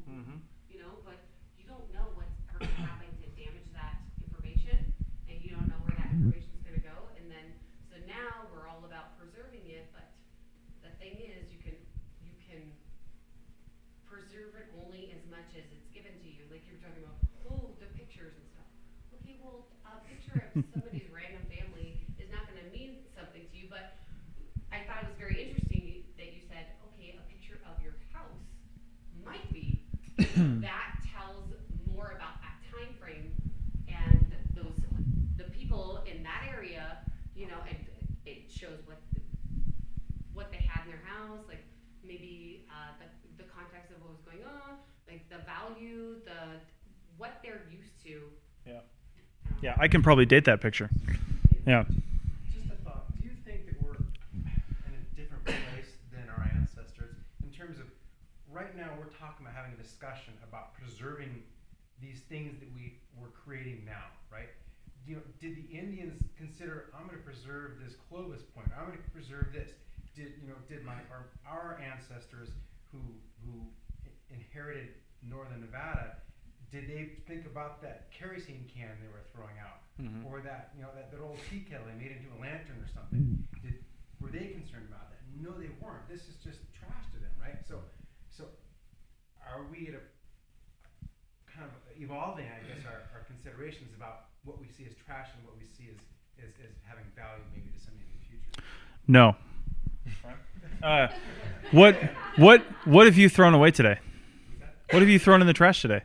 Mm-hmm. You know, but you don't know what's ever going to happen to damage that information, and you don't know where that information is going to go. And then, so now we're all about preserving it, but the thing is, you can you can preserve it only as much as it's given to you. Like you were talking about, oh, the pictures and stuff. Okay, well, a picture of somebody's random family is not going to mean something to you, but I thought it was very interesting that you said, okay, a picture of your house might be. That tells more about that time frame and those the people in that area, you know, and it shows what what they had in their house, like maybe uh, the the context of what was going on, like the value, the what they're used to. Yeah. Yeah, I can probably date that picture. Yeah. Just a thought. Do you think that we're in a different place than our ancestors in terms of right now we're talking about having a discussion about preserving these things that we were creating now, right? You know, did the Indians consider I'm going to preserve this Clovis point? I'm going to preserve this. Did you know? Did my our, our ancestors who who inherited northern Nevada? Did they think about that kerosene can they were throwing out, mm-hmm. or that you know that, that old tea kettle they made into a lantern or something? Did, were they concerned about that? No, they weren't. This is just trash to them, right? So, so are we at a kind of evolving? I guess our, our considerations about what we see as trash and what we see as as, as having value maybe to something in the future. No. Uh, what what what have you thrown away today? What have you thrown in the trash today?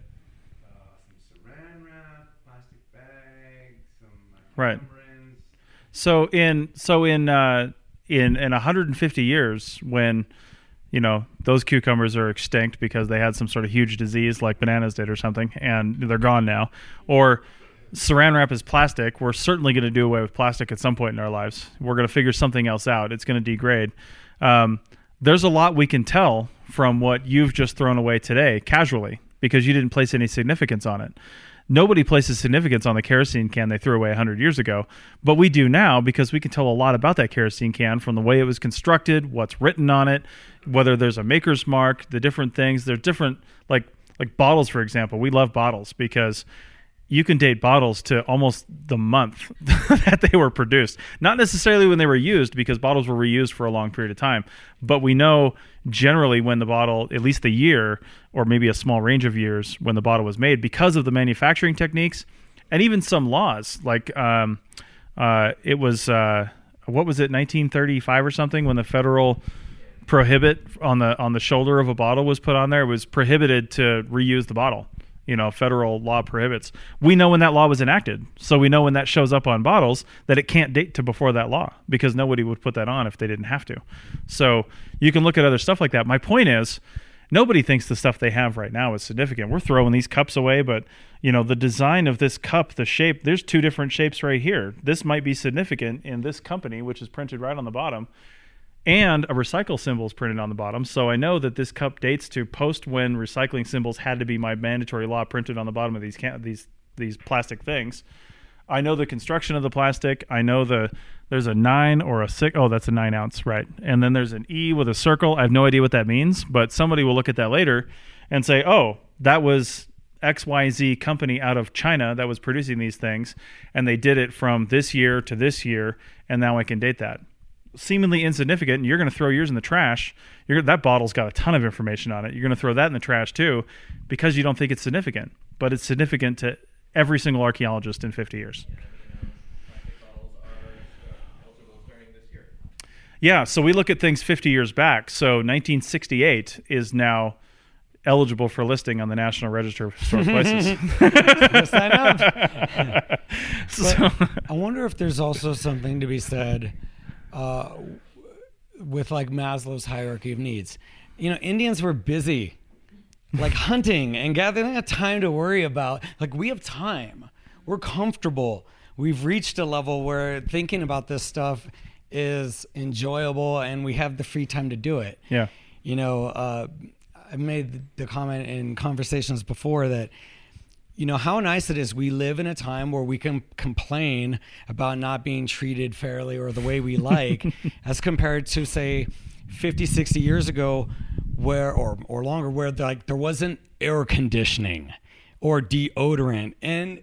Right. So in so in uh, in in one hundred fifty years, when you know those cucumbers are extinct because they had some sort of huge disease like bananas did or something, and they're gone now, or Saran wrap is plastic, we're certainly going to do away with plastic at some point in our lives. We're going to figure something else out. It's going to degrade. Um, there's a lot we can tell from what you've just thrown away today casually because you didn't place any significance on it. Nobody places significance on the kerosene can they threw away one hundred years ago, but we do now because we can tell a lot about that kerosene can from the way it was constructed, what's written on it, whether there's a maker's mark, the different things. They're different, like like bottles, for example. We love bottles because you can date bottles to almost the month that they were produced. Not necessarily when they were used because bottles were reused for a long period of time, but we know generally when the bottle, at least the year or maybe a small range of years when the bottle was made because of the manufacturing techniques and even some laws. Like um, uh, it was, uh, what was it, nineteen thirty-five or something when the federal prohibit on the on the shoulder of a bottle was put on there. It was prohibited to reuse the bottle. You know, federal law prohibits. We know when that law was enacted, so we know when that shows up on bottles that it can't date to before that law because nobody would put that on if they didn't have to. So you can look at other stuff like that. My point is, nobody thinks the stuff they have right now is significant. We're throwing these cups away, but you know, the design of this cup, the shape, there's two different shapes right here. This might be significant in this company, which is printed right on the bottom. And a recycle symbol is printed on the bottom. So I know that this cup dates to post when recycling symbols had to be my mandatory law printed on the bottom of these can- these these plastic things. I know the construction of the plastic. I know the there's a nine or a six. Oh, that's a nine ounce, right? And then there's an E with a circle. I have no idea what that means, but somebody will look at that later and say, oh, that was X Y Z company out of China that was producing these things, and they did it from this year to this year, and now I can date that. Seemingly insignificant, and you're going to throw yours in the trash. You're, that bottle's got a ton of information on it. You're going to throw that in the trash too because you don't think it's significant, but it's significant to every single archaeologist in fifty years. Yeah, so we look at things fifty years back. So nineteen sixty-eight is now eligible for listing on the National Register of Historic Places. Yes, I know. So, I wonder if there's also something to be said Uh, with like Maslow's hierarchy of needs. You know, Indians were busy like hunting and gathering. They had time to worry about, like we have time. We're comfortable. We've reached a level where thinking about this stuff is enjoyable and we have the free time to do it. Yeah. You know, uh, I made the comment in conversations before that, you know, how nice it is we live in a time where we can complain about not being treated fairly or the way we like as compared to, say, fifty, sixty years ago where or or longer where like there wasn't air conditioning or deodorant, and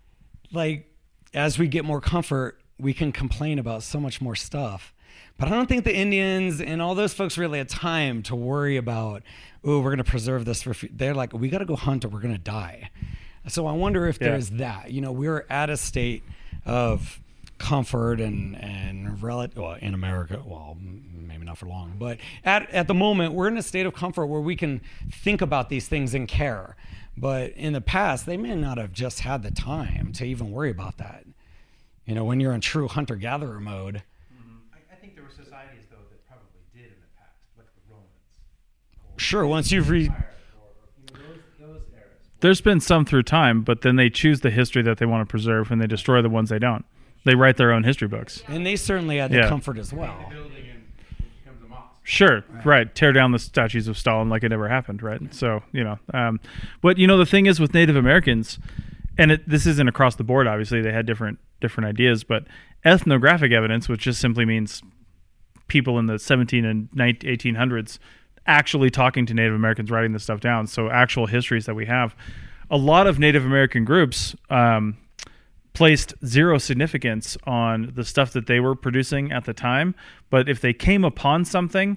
like as we get more comfort, we can complain about so much more stuff. But I don't think the Indians and all those folks really had time to worry about, oh, we're going to preserve this for. They're like, we got to go hunt or we're going to die. So I wonder if Yeah. there's that. You know, we're at a state of comfort and and relative well, in America. Well, m- maybe not for long, but at at the moment we're in a state of comfort where we can think about these things and care. But in the past, they may not have just had the time to even worry about that. You know, when you're in true hunter-gatherer mode. I, I think there were societies, though, that probably did in the past, like the Romans. Or Sure, once you've re- Empire, or, or, you know, those, those eras. There's been some through time, but then they choose the history that they want to preserve and they destroy the ones they don't. They write their own history books. And they certainly had the Yeah. comfort as well. The building and it becomes a mosque. Sure, right. Tear down the statues of Stalin like it never happened, right? So, you know, um, but you know, the thing is with Native Americans, and it, this isn't across the board, obviously, they had different different ideas, but ethnographic evidence, which just simply means people in the seventeen and eighteen hundreds actually talking to Native Americans, writing this stuff down. So actual histories that we have, a lot of Native American groups um, placed zero significance on the stuff that they were producing at the time. But if they came upon something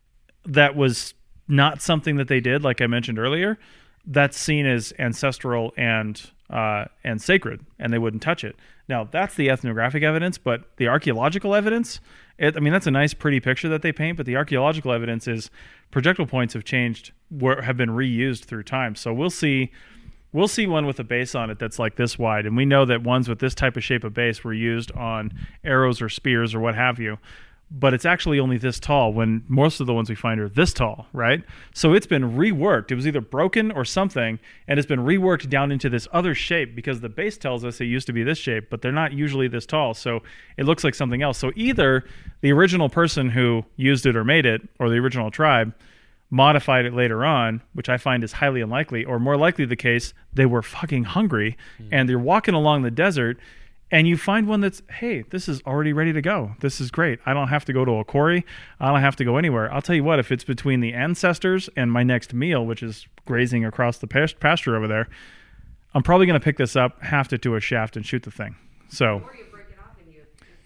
that was not something that they did, like I mentioned earlier, that's seen as ancestral and uh, and sacred, and they wouldn't touch it. Now, that's the ethnographic evidence, but the archaeological evidence, it, I mean, that's a nice, pretty picture that they paint, but the archaeological evidence is projectile points have changed, were, have been reused through time. So we'll see we'll see one with a base on it that's like this wide, and we know that ones with this type of shape of base were used on arrows or spears or what have you. But it's actually only this tall when most of the ones we find are this tall, right? So it's been reworked. It was either broken or something, and it's been reworked down into this other shape because the base tells us it used to be this shape, but they're not usually this tall. So it looks like something else. So either the original person who used it or made it, or the original tribe, modified it later on, which I find is highly unlikely, or more likely the case, they were fucking hungry, mm. and they're walking along the desert, and you find one that's, hey, this is already ready to go. This is great. I don't have to go to a quarry. I don't have to go anywhere. I'll tell you what, if it's between the ancestors and my next meal, which is grazing across the past- pasture over there, I'm probably going to pick this up, haft it to a shaft, and shoot the thing. So Or you break it off and you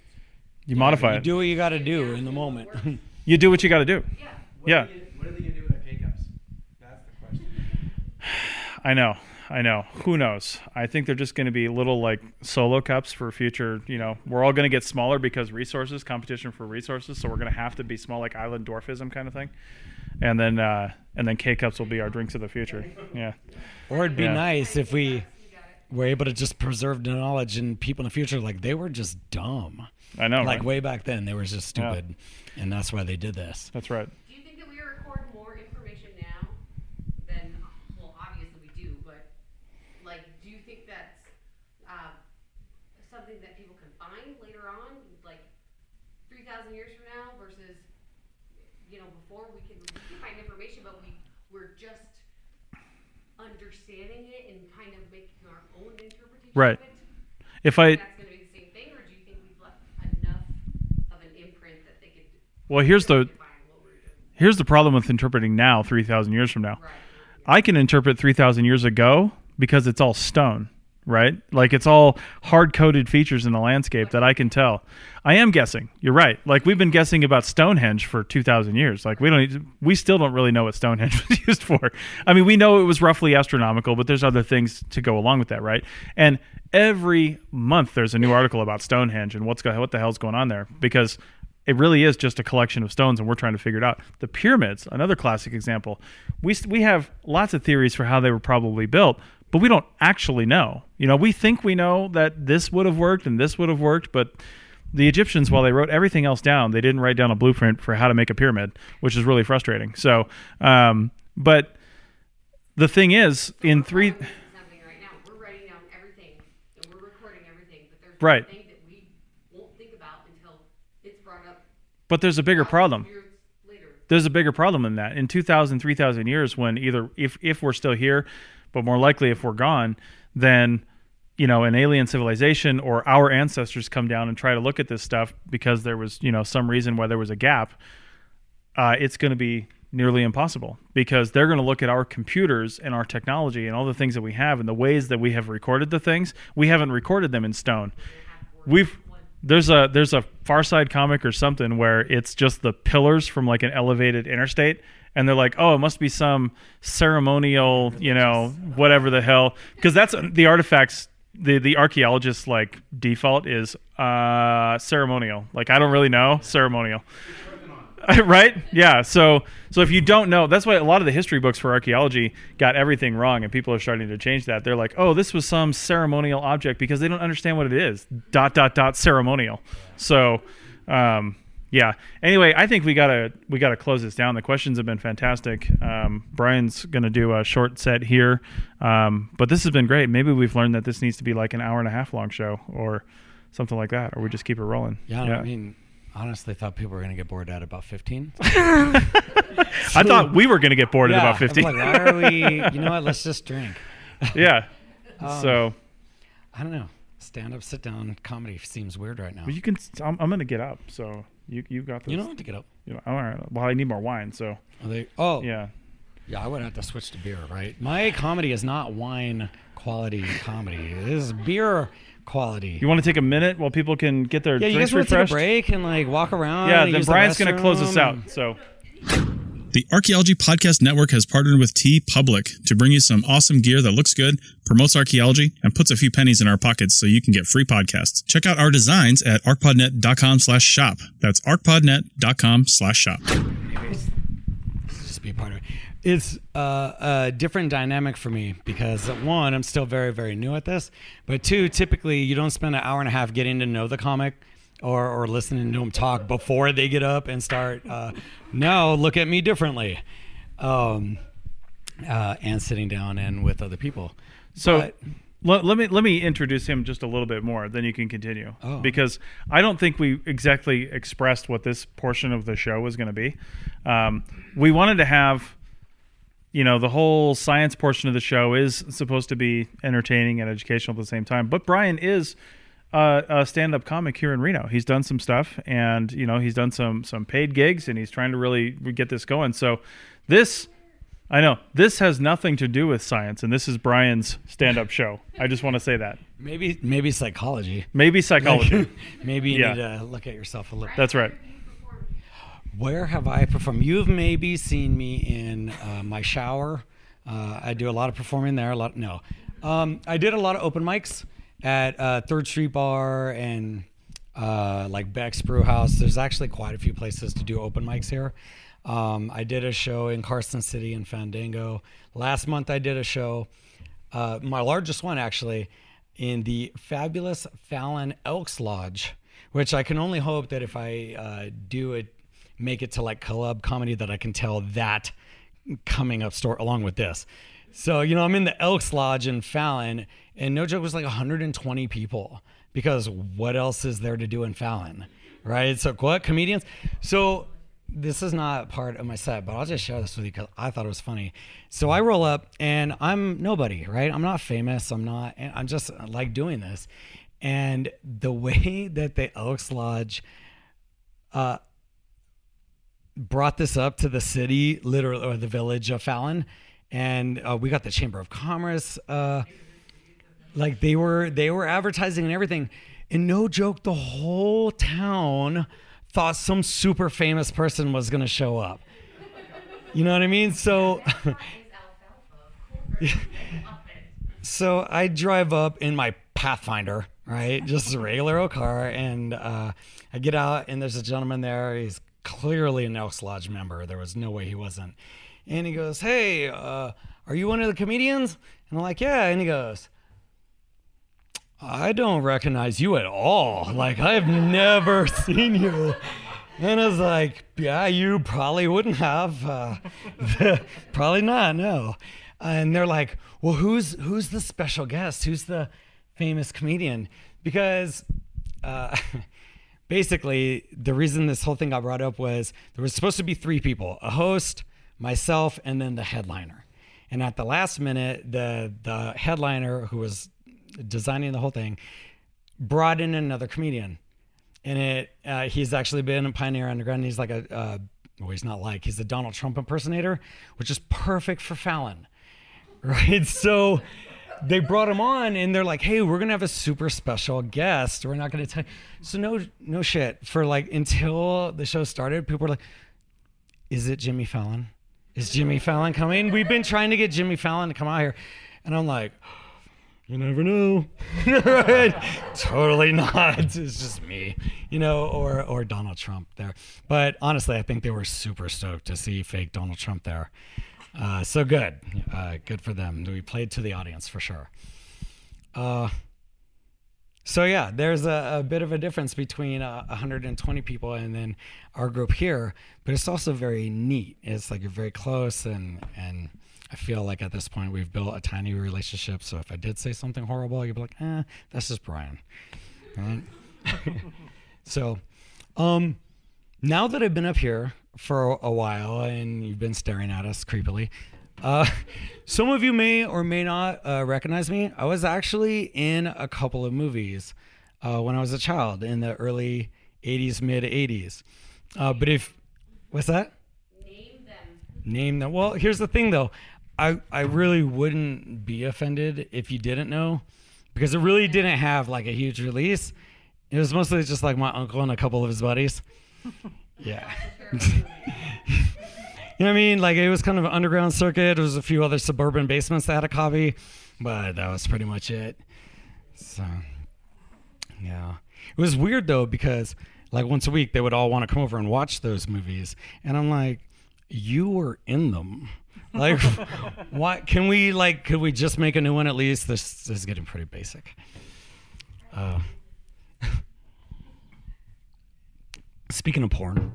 you modify You it. do what you got to do in the moment. You do what you got to do. yeah. What Yeah. Are they, what are they going to do with the pickups? That's the question. I know. I know. Who knows? I think they're just going to be little like solo cups for future, you know, we're all going to get smaller because resources, competition for resources. So we're going to have to be small, like island dwarfism kind of thing. And then, uh, and then K cups will be our drinks of the future. Yeah. Or it'd be Yeah. nice if we were able to just preserve the knowledge and people in the future, like they were just dumb. I know. Like right? way back then, they were just stupid. And that's why they did this. That's right. Do you think that we record more information now than, well, obviously we do, but like, do you think that's uh, something that people can find later on, like three thousand years from now versus, you know, before we can, we can find information, but we, we're just understanding it and kind of making our own interpretation Right. of it? If I, That's going to be the same thing, or do you think we've left enough of an imprint that they could well, here's the, define what we're doing? here's the problem with interpreting now, three thousand years from now. Right. I can interpret three thousand years ago because it's all stone, right? Like it's all hard-coded features in the landscape that I can tell. I am guessing. You're right. Like we've been guessing about Stonehenge for two thousand years. Like we don't we still don't really know what Stonehenge was used for. I mean, we know it was roughly astronomical, but there's other things to go along with that, right? And every month there's a new article about Stonehenge and what's go- what the hell's going on there because it really is just a collection of stones, and we're trying to figure it out. The pyramids, another classic example. We we have lots of theories for how they were probably built, but we don't actually know. You know, we think we know that this would have worked and this would have worked, but the Egyptians, while they wrote everything else down, they didn't write down a blueprint for how to make a pyramid, which is really frustrating. So, um, but the thing is, in three, Something right now, we're writing down everything and we're recording everything, but there's Right. one thing that we won't think about until it's brought up but there's a bigger problem. years later. There's a bigger problem than that. In two thousand, three thousand years, when either if if we're still here, but more likely if we're gone, then you know an alien civilization or our ancestors come down and try to look at this stuff because there was you know some reason why there was a gap. Uh, it's going to be nearly impossible, because they're going to look at our computers and our technology and all the things that we have and the ways that we have recorded the things. We haven't recorded them in stone. We've there's a there's a Far Side comic or something where it's just the pillars from like an elevated interstate, and they're like, oh, it must be some ceremonial, you know, whatever the hell, because that's the artifacts. The the archaeologist's like default is uh, ceremonial. Like, I don't really know, ceremonial. Right? Yeah. So so if you don't know, that's why a lot of the history books for archaeology got everything wrong, and people are starting to change that. They're like, oh, this was some ceremonial object, because they don't understand what it is. Dot dot dot ceremonial. So um, yeah. Anyway, I think we gotta we gotta close this down. The questions have been fantastic. Um, Brian's gonna do a short set here, um, but this has been great. Maybe we've learned that this needs to be like an hour and a half long show or something like that, or we just keep it rolling. Yeah, yeah. I mean, honestly, thought people were going to get bored at about fifteen. I thought we were going to get bored yeah, at about fifteen. I'm like, why are we? You know what? Let's just drink. Yeah. Um, so I don't know. Stand up, sit down comedy seems weird right now. well, you can. I'm, I'm going to get up. So you you got this. You don't have to get up. You know, all right. Well, I need more wine. So. Are they, oh. Yeah. Yeah, I would have to switch to beer, right? My comedy is not wine quality comedy. It is beer quality. You want to take a minute while people can get their yeah, you drinks guys want to take a refreshed? break and like walk around? Yeah, and then use Brian's the going to close us out. restroom? So. The Archaeology Podcast Network has partnered with TeePublic to bring you some awesome gear that looks good, promotes archaeology, and puts a few pennies in our pockets so you can get free podcasts. Check out our designs at arcpodnet.com slash shop. That's arcpodnet.com slash shop. Just be a part of it. It's uh, a different dynamic for me because, one, I'm still very, very new at this. But two, typically you don't spend an hour and a half getting to know the comic or, or listening to them talk before they get up and start, uh, now look at me differently, um, uh, and sitting down and with other people. So But- let, let me let me introduce him just a little bit more, then you can continue. Oh. Because I don't think we exactly expressed what this portion of the show was going to be. Um, we wanted to have, you know, the whole science portion of the show is supposed to be entertaining and educational at the same time. But Brian is uh, a stand-up comic here in Reno. He's done some stuff, and you know, he's done some some paid gigs, and he's trying to really get this going. So this. I know this has nothing to do with science, and this is Brian's stand-up show. I just want to say that. Maybe maybe psychology. Maybe psychology. Maybe you Yeah. need to look at yourself a little. That's right. Where have I performed? You've maybe seen me in uh, my shower. Uh, I do a lot of performing there. A lot. No, um, I did a lot of open mics at uh, Third Street Bar and uh, like Beck's Brew House. There's actually quite a few places to do open mics here. Um, I did a show in Carson City in Fandango. Last month I did a show, uh, my largest one actually, in the fabulous Fallon Elks Lodge, which I can only hope that if I uh, do it, make it to like club comedy, that I can tell that coming up story along with this. So, you know, I'm in the Elks Lodge in Fallon, and no joke, it was like one hundred twenty people, because what else is there to do in Fallon, right? So what, comedians? So this is not part of my set, but I'll just share this with you because I thought it was funny. So I roll up, and I'm nobody, right? I'm not famous. I'm not, I'm just like doing this. And the way that the Elks Lodge uh, brought this up to the city, literally, or the village of Fallon, and uh, we got the Chamber of Commerce, uh, like they were, they were advertising and everything. And no joke, the whole town thought some super famous person was going to show up. You know what I mean? So, so I drive up in my Pathfinder, right? Just a regular old car. And uh, I get out, and there's a gentleman there. He's clearly an Elks Lodge member. There was no way he wasn't. And he goes, hey, uh, are you one of the comedians? And I'm like, yeah. And he goes, I don't recognize you at all. Like, I've never seen you. And I was like, yeah, you probably wouldn't have. Uh, probably not, no. And they're like, well, who's who's the special guest? Who's the famous comedian? Because uh, basically, the reason this whole thing got brought up was there was supposed to be three people, a host, myself, and then the headliner. And at the last minute, the the headliner, who was designing the whole thing, brought in another comedian, and it uh, he's actually been a Pioneer Underground. He's like a, well, he's not like, he's a Donald Trump impersonator, which is perfect for Fallon, right? So they brought him on and they're like, hey, we're going to have a super special guest. We're not going to tell you. So no, no shit. For like, until the show started, people were like, is it Jimmy Fallon? Is Jimmy Fallon coming? We've been trying to get Jimmy Fallon to come out here. And I'm like, you never know. Right? Totally not. It's just me, you know, or or Donald Trump there. But honestly, I think they were super stoked to see fake Donald Trump there. Uh, so good. Uh, good for them. We played to the audience for sure. Uh, so yeah, there's a, a bit of a difference between uh, one hundred twenty people and then our group here, but it's also very neat. It's like you're very close, and and I feel like at this point we've built a tiny relationship. So if I did say something horrible, you'd be like, eh, that's just Brian. Right? So um, now that I've been up here for a while and you've been staring at us creepily, uh, some of you may or may not uh, recognize me. I was actually in a couple of movies uh, when I was a child in the early eighties, mid eighties. Uh, but if, what's that? Name them. Name them. Well, here's the thing though. I, I really wouldn't be offended if you didn't know, because it really didn't have like a huge release. It was mostly just like my uncle and a couple of his buddies. Yeah. You know what I mean? Like it was kind of an underground circuit. There was a few other suburban basements that had a copy, but that was pretty much it. So, yeah. It was weird though, because like once a week they would all want to come over and watch those movies. And I'm like, you were in them. Like, what can we like, could we just make a new one at least? This, this is getting pretty basic. Uh, speaking of porn.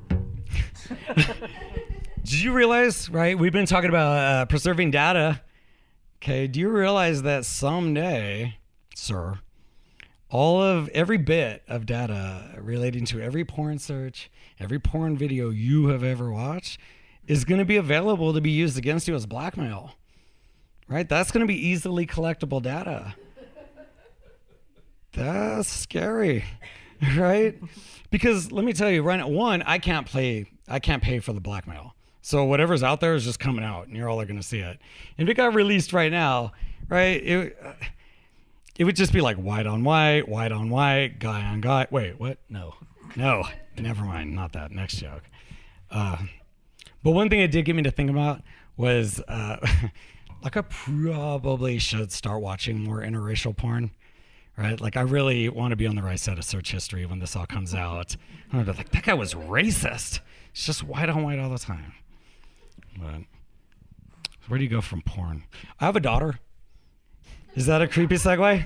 Did you realize, right, we've been talking about uh, preserving data. Okay, do you realize that someday, sir, all of, every bit of data relating to every porn search, every porn video you have ever watched is going to be available to be used against you as blackmail, right? That's going to be easily collectible data. That's scary, right? Because let me tell you, right now, one, I can't play, I can't pay for the blackmail. So whatever's out there is just coming out, and you're all going to see it. And if it got released right now, right, it, it would just be like white on white, white on white, guy on guy. Wait, what? No, no, never mind, not that. Next joke. Uh, but one thing it did get me to think about was, uh, like, I probably should start watching more interracial porn. Right? Like, I really want to be on the right side of search history when this all comes out. I'm like, that guy was racist. It's just white on white all the time. But where do you go from porn? I have a daughter. Is that a creepy segue?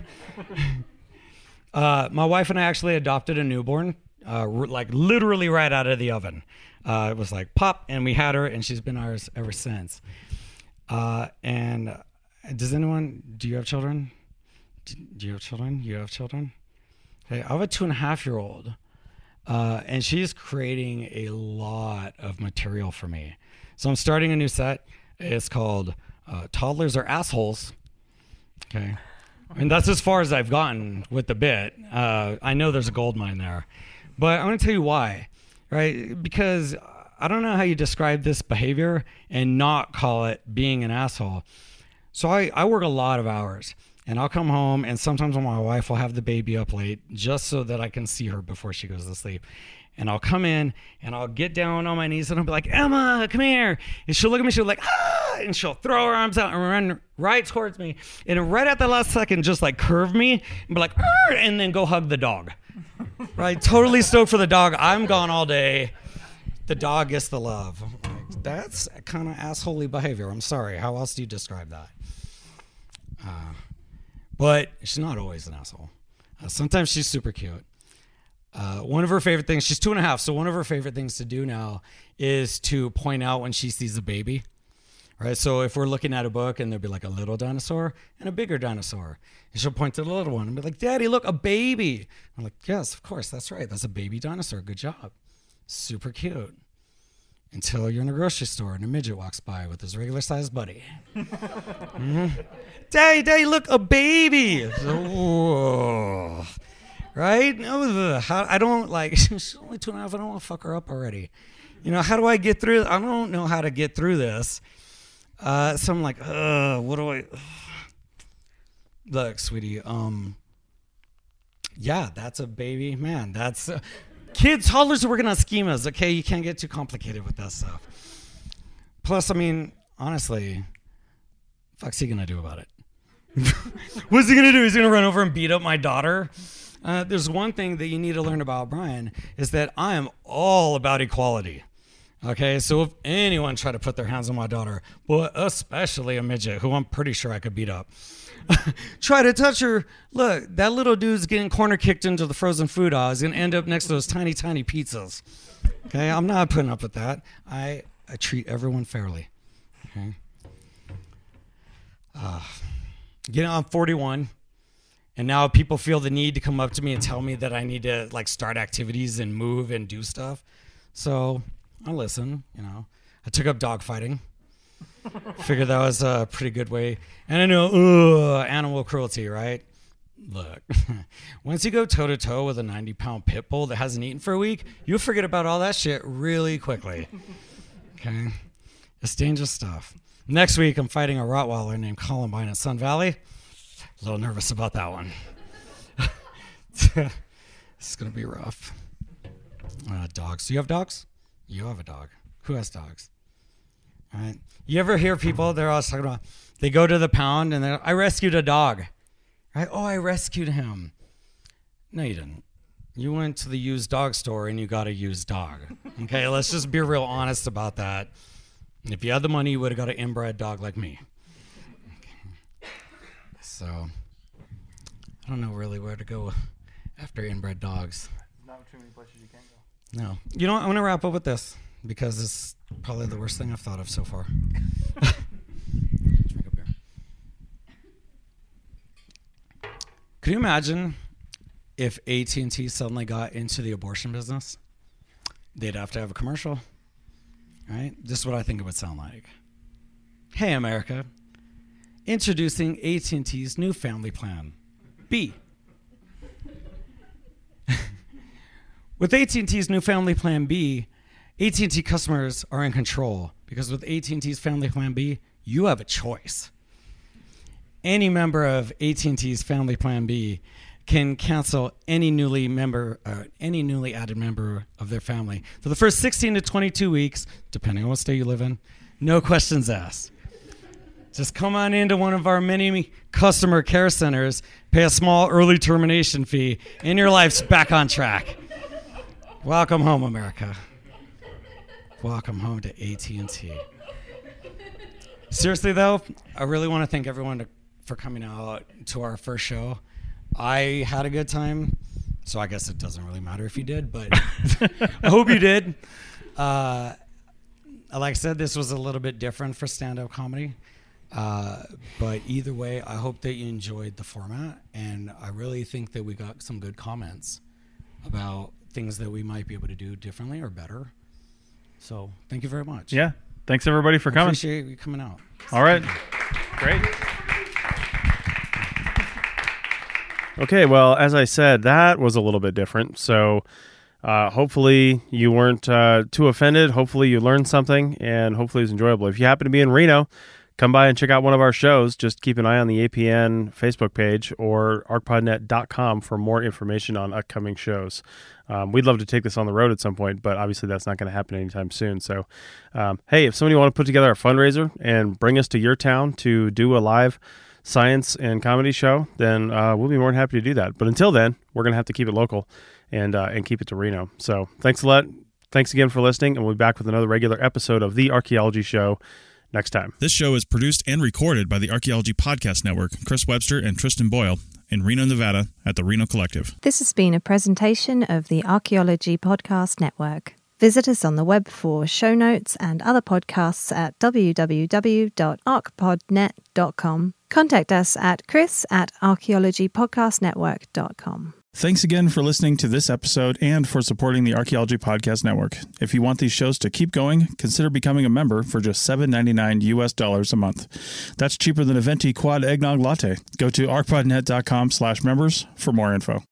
uh, my wife and I actually adopted a newborn, uh, like literally right out of the oven. Uh, it was like pop, and we had her, and she's been ours ever since. Uh, and does anyone, do you have children? Do you have children? You have children? Okay, I have a two and a half year old, uh, and she's creating a lot of material for me. So I'm starting a new set. It's called uh, Toddlers Are Assholes. Okay, and that's as far as I've gotten with the bit. Uh, I know there's a gold mine there, but I'm going to tell you why, right? Because I don't know how you describe this behavior and not call it being an asshole. So I, I work a lot of hours. And I'll come home, and sometimes my wife will have the baby up late just so that I can see her before she goes to sleep. And I'll come in, and I'll get down on my knees, and I'll be like, Emma, come here. And she'll look at me, she'll be like, ah, and she'll throw her arms out and run right towards me. And right at the last second, just like curve me, and be like, Arr! And then go hug the dog. Right? Totally stoked for the dog. I'm gone all day. The dog gets the love. That's kind of assholey behavior. I'm sorry. How else do you describe that? Uh, But she's not always an asshole. Uh, sometimes she's super cute. Uh, one of her favorite things, she's two and a half, so one of her favorite things to do now is to point out when she sees a baby. Right? So if we're looking at a book and there'll be like a little dinosaur and a bigger dinosaur, and she'll point to the little one and be like, Daddy, look, a baby. I'm like, yes, of course, that's right. That's a baby dinosaur. Good job. Super cute. Until you're in a grocery store and a midget walks by with his regular sized buddy. Mm-hmm. Daddy, Daddy, look, a baby. Oh. Right? I don't like, she's only two and a half. I don't want to fuck her up already. you know, how do I get through? I don't know how to get through this. Uh, so I'm like, uh, what do I? Look, sweetie, um, yeah, that's a baby. Man, that's uh, kids, toddlers are working on schemas. Okay, you can't get too complicated with that stuff. Plus, I mean, honestly, fuck's he gonna do about it? What's he gonna do? He's gonna run over and beat up my daughter? Uh, there's one thing that you need to learn about Brian is that I am all about equality. Okay, so if anyone tried to put their hands on my daughter, but especially a midget who I'm pretty sure I could beat up, try to touch her, look, that little dude's getting corner kicked into the frozen food aisle. He's gonna end up next to those tiny, tiny pizzas. Okay, I'm not putting up with that. I, I treat everyone fairly. Okay. Uh, you know, I'm forty-one, and now people feel the need to come up to me and tell me that I need to like start activities and move and do stuff. So I listen, you know. I took up dog fighting. Figured that was a pretty good way. And I know, ugh, animal cruelty, right? Look, once you go toe to toe with a ninety pound pit bull that hasn't eaten for a week, you'll forget about all that shit really quickly. Okay? It's dangerous stuff. Next week, I'm fighting a Rottweiler named Columbine in Sun Valley. A little nervous about that one. It's going to be rough. Uh, dogs. Do you have dogs? You have a dog. Who has dogs? All right. You ever hear people, they're always talking about, they go to the pound and they're, I rescued a dog. Right? Oh, I rescued him. No, you didn't. You went to the used dog store and you got a used dog. Okay, let's just be real honest about that. If you had the money, you would have got an inbred dog like me. Okay. So, I don't know really where to go after inbred dogs. There's not too many places you can go. No. You know what? I'm going to wrap up with this because it's probably the worst thing I've thought of so far. Drink up here. Could you imagine if A T and T suddenly got into the abortion business? They'd have to have a commercial. Right? This is what I think it would sound like. Hey, America. Introducing A T and T's new family plan, B. With A T and T's new family plan B, A T and T customers are in control because with A T and T's family plan B, you have a choice. Any member of A T and T's family plan B can cancel any newly member, uh, any newly added member of their family for the first sixteen to twenty-two weeks, depending on what state you live in. No questions asked. Just come on into one of our many customer care centers, pay a small early termination fee, and your life's back on track. Welcome home, America. Welcome home to A T and T. Seriously, though, I really want to thank everyone to, for coming out to our first show. I had a good time, so I guess it doesn't really matter if you did, but I hope you did. Uh, like I said, this was a little bit different for stand-up comedy, uh, but either way, I hope that you enjoyed the format, and I really think that we got some good comments about things that we might be able to do differently or better. So thank you very much. Yeah. Thanks, everybody, for I coming. appreciate you coming out. All right. Great. Okay, well, as I said, that was a little bit different. So uh, hopefully you weren't uh, too offended. Hopefully you learned something, and hopefully it was enjoyable. If you happen to be in Reno, come by and check out one of our shows. Just keep an eye on the A P N Facebook page or arc pod net dot com for more information on upcoming shows. Um, we'd love to take this on the road at some point, but obviously that's not going to happen anytime soon. So, um, hey, if somebody want to put together a fundraiser and bring us to your town to do a live science and comedy show, then uh, we'll be more than happy to do that. But until then, we're going to have to keep it local and uh, and keep it to Reno. So thanks a lot. Thanks again for listening, and we'll be back with another regular episode of The Archaeology Show next time. This show is produced and recorded by the Archaeology Podcast Network, Chris Webster and Tristan Boyle, in Reno, Nevada, at the Reno Collective. This has been a presentation of the Archaeology Podcast Network. Visit us on the web for show notes and other podcasts at w w w dot arc pod net dot com. Contact us at chris at archaeology podcast network dot com. Thanks again for listening to this episode and for supporting the Archaeology Podcast Network. If you want these shows to keep going, consider becoming a member for just seven ninety-nine U S dollars a month. That's cheaper than a venti quad eggnog latte. Go to arc pod net dot com slash members for more info.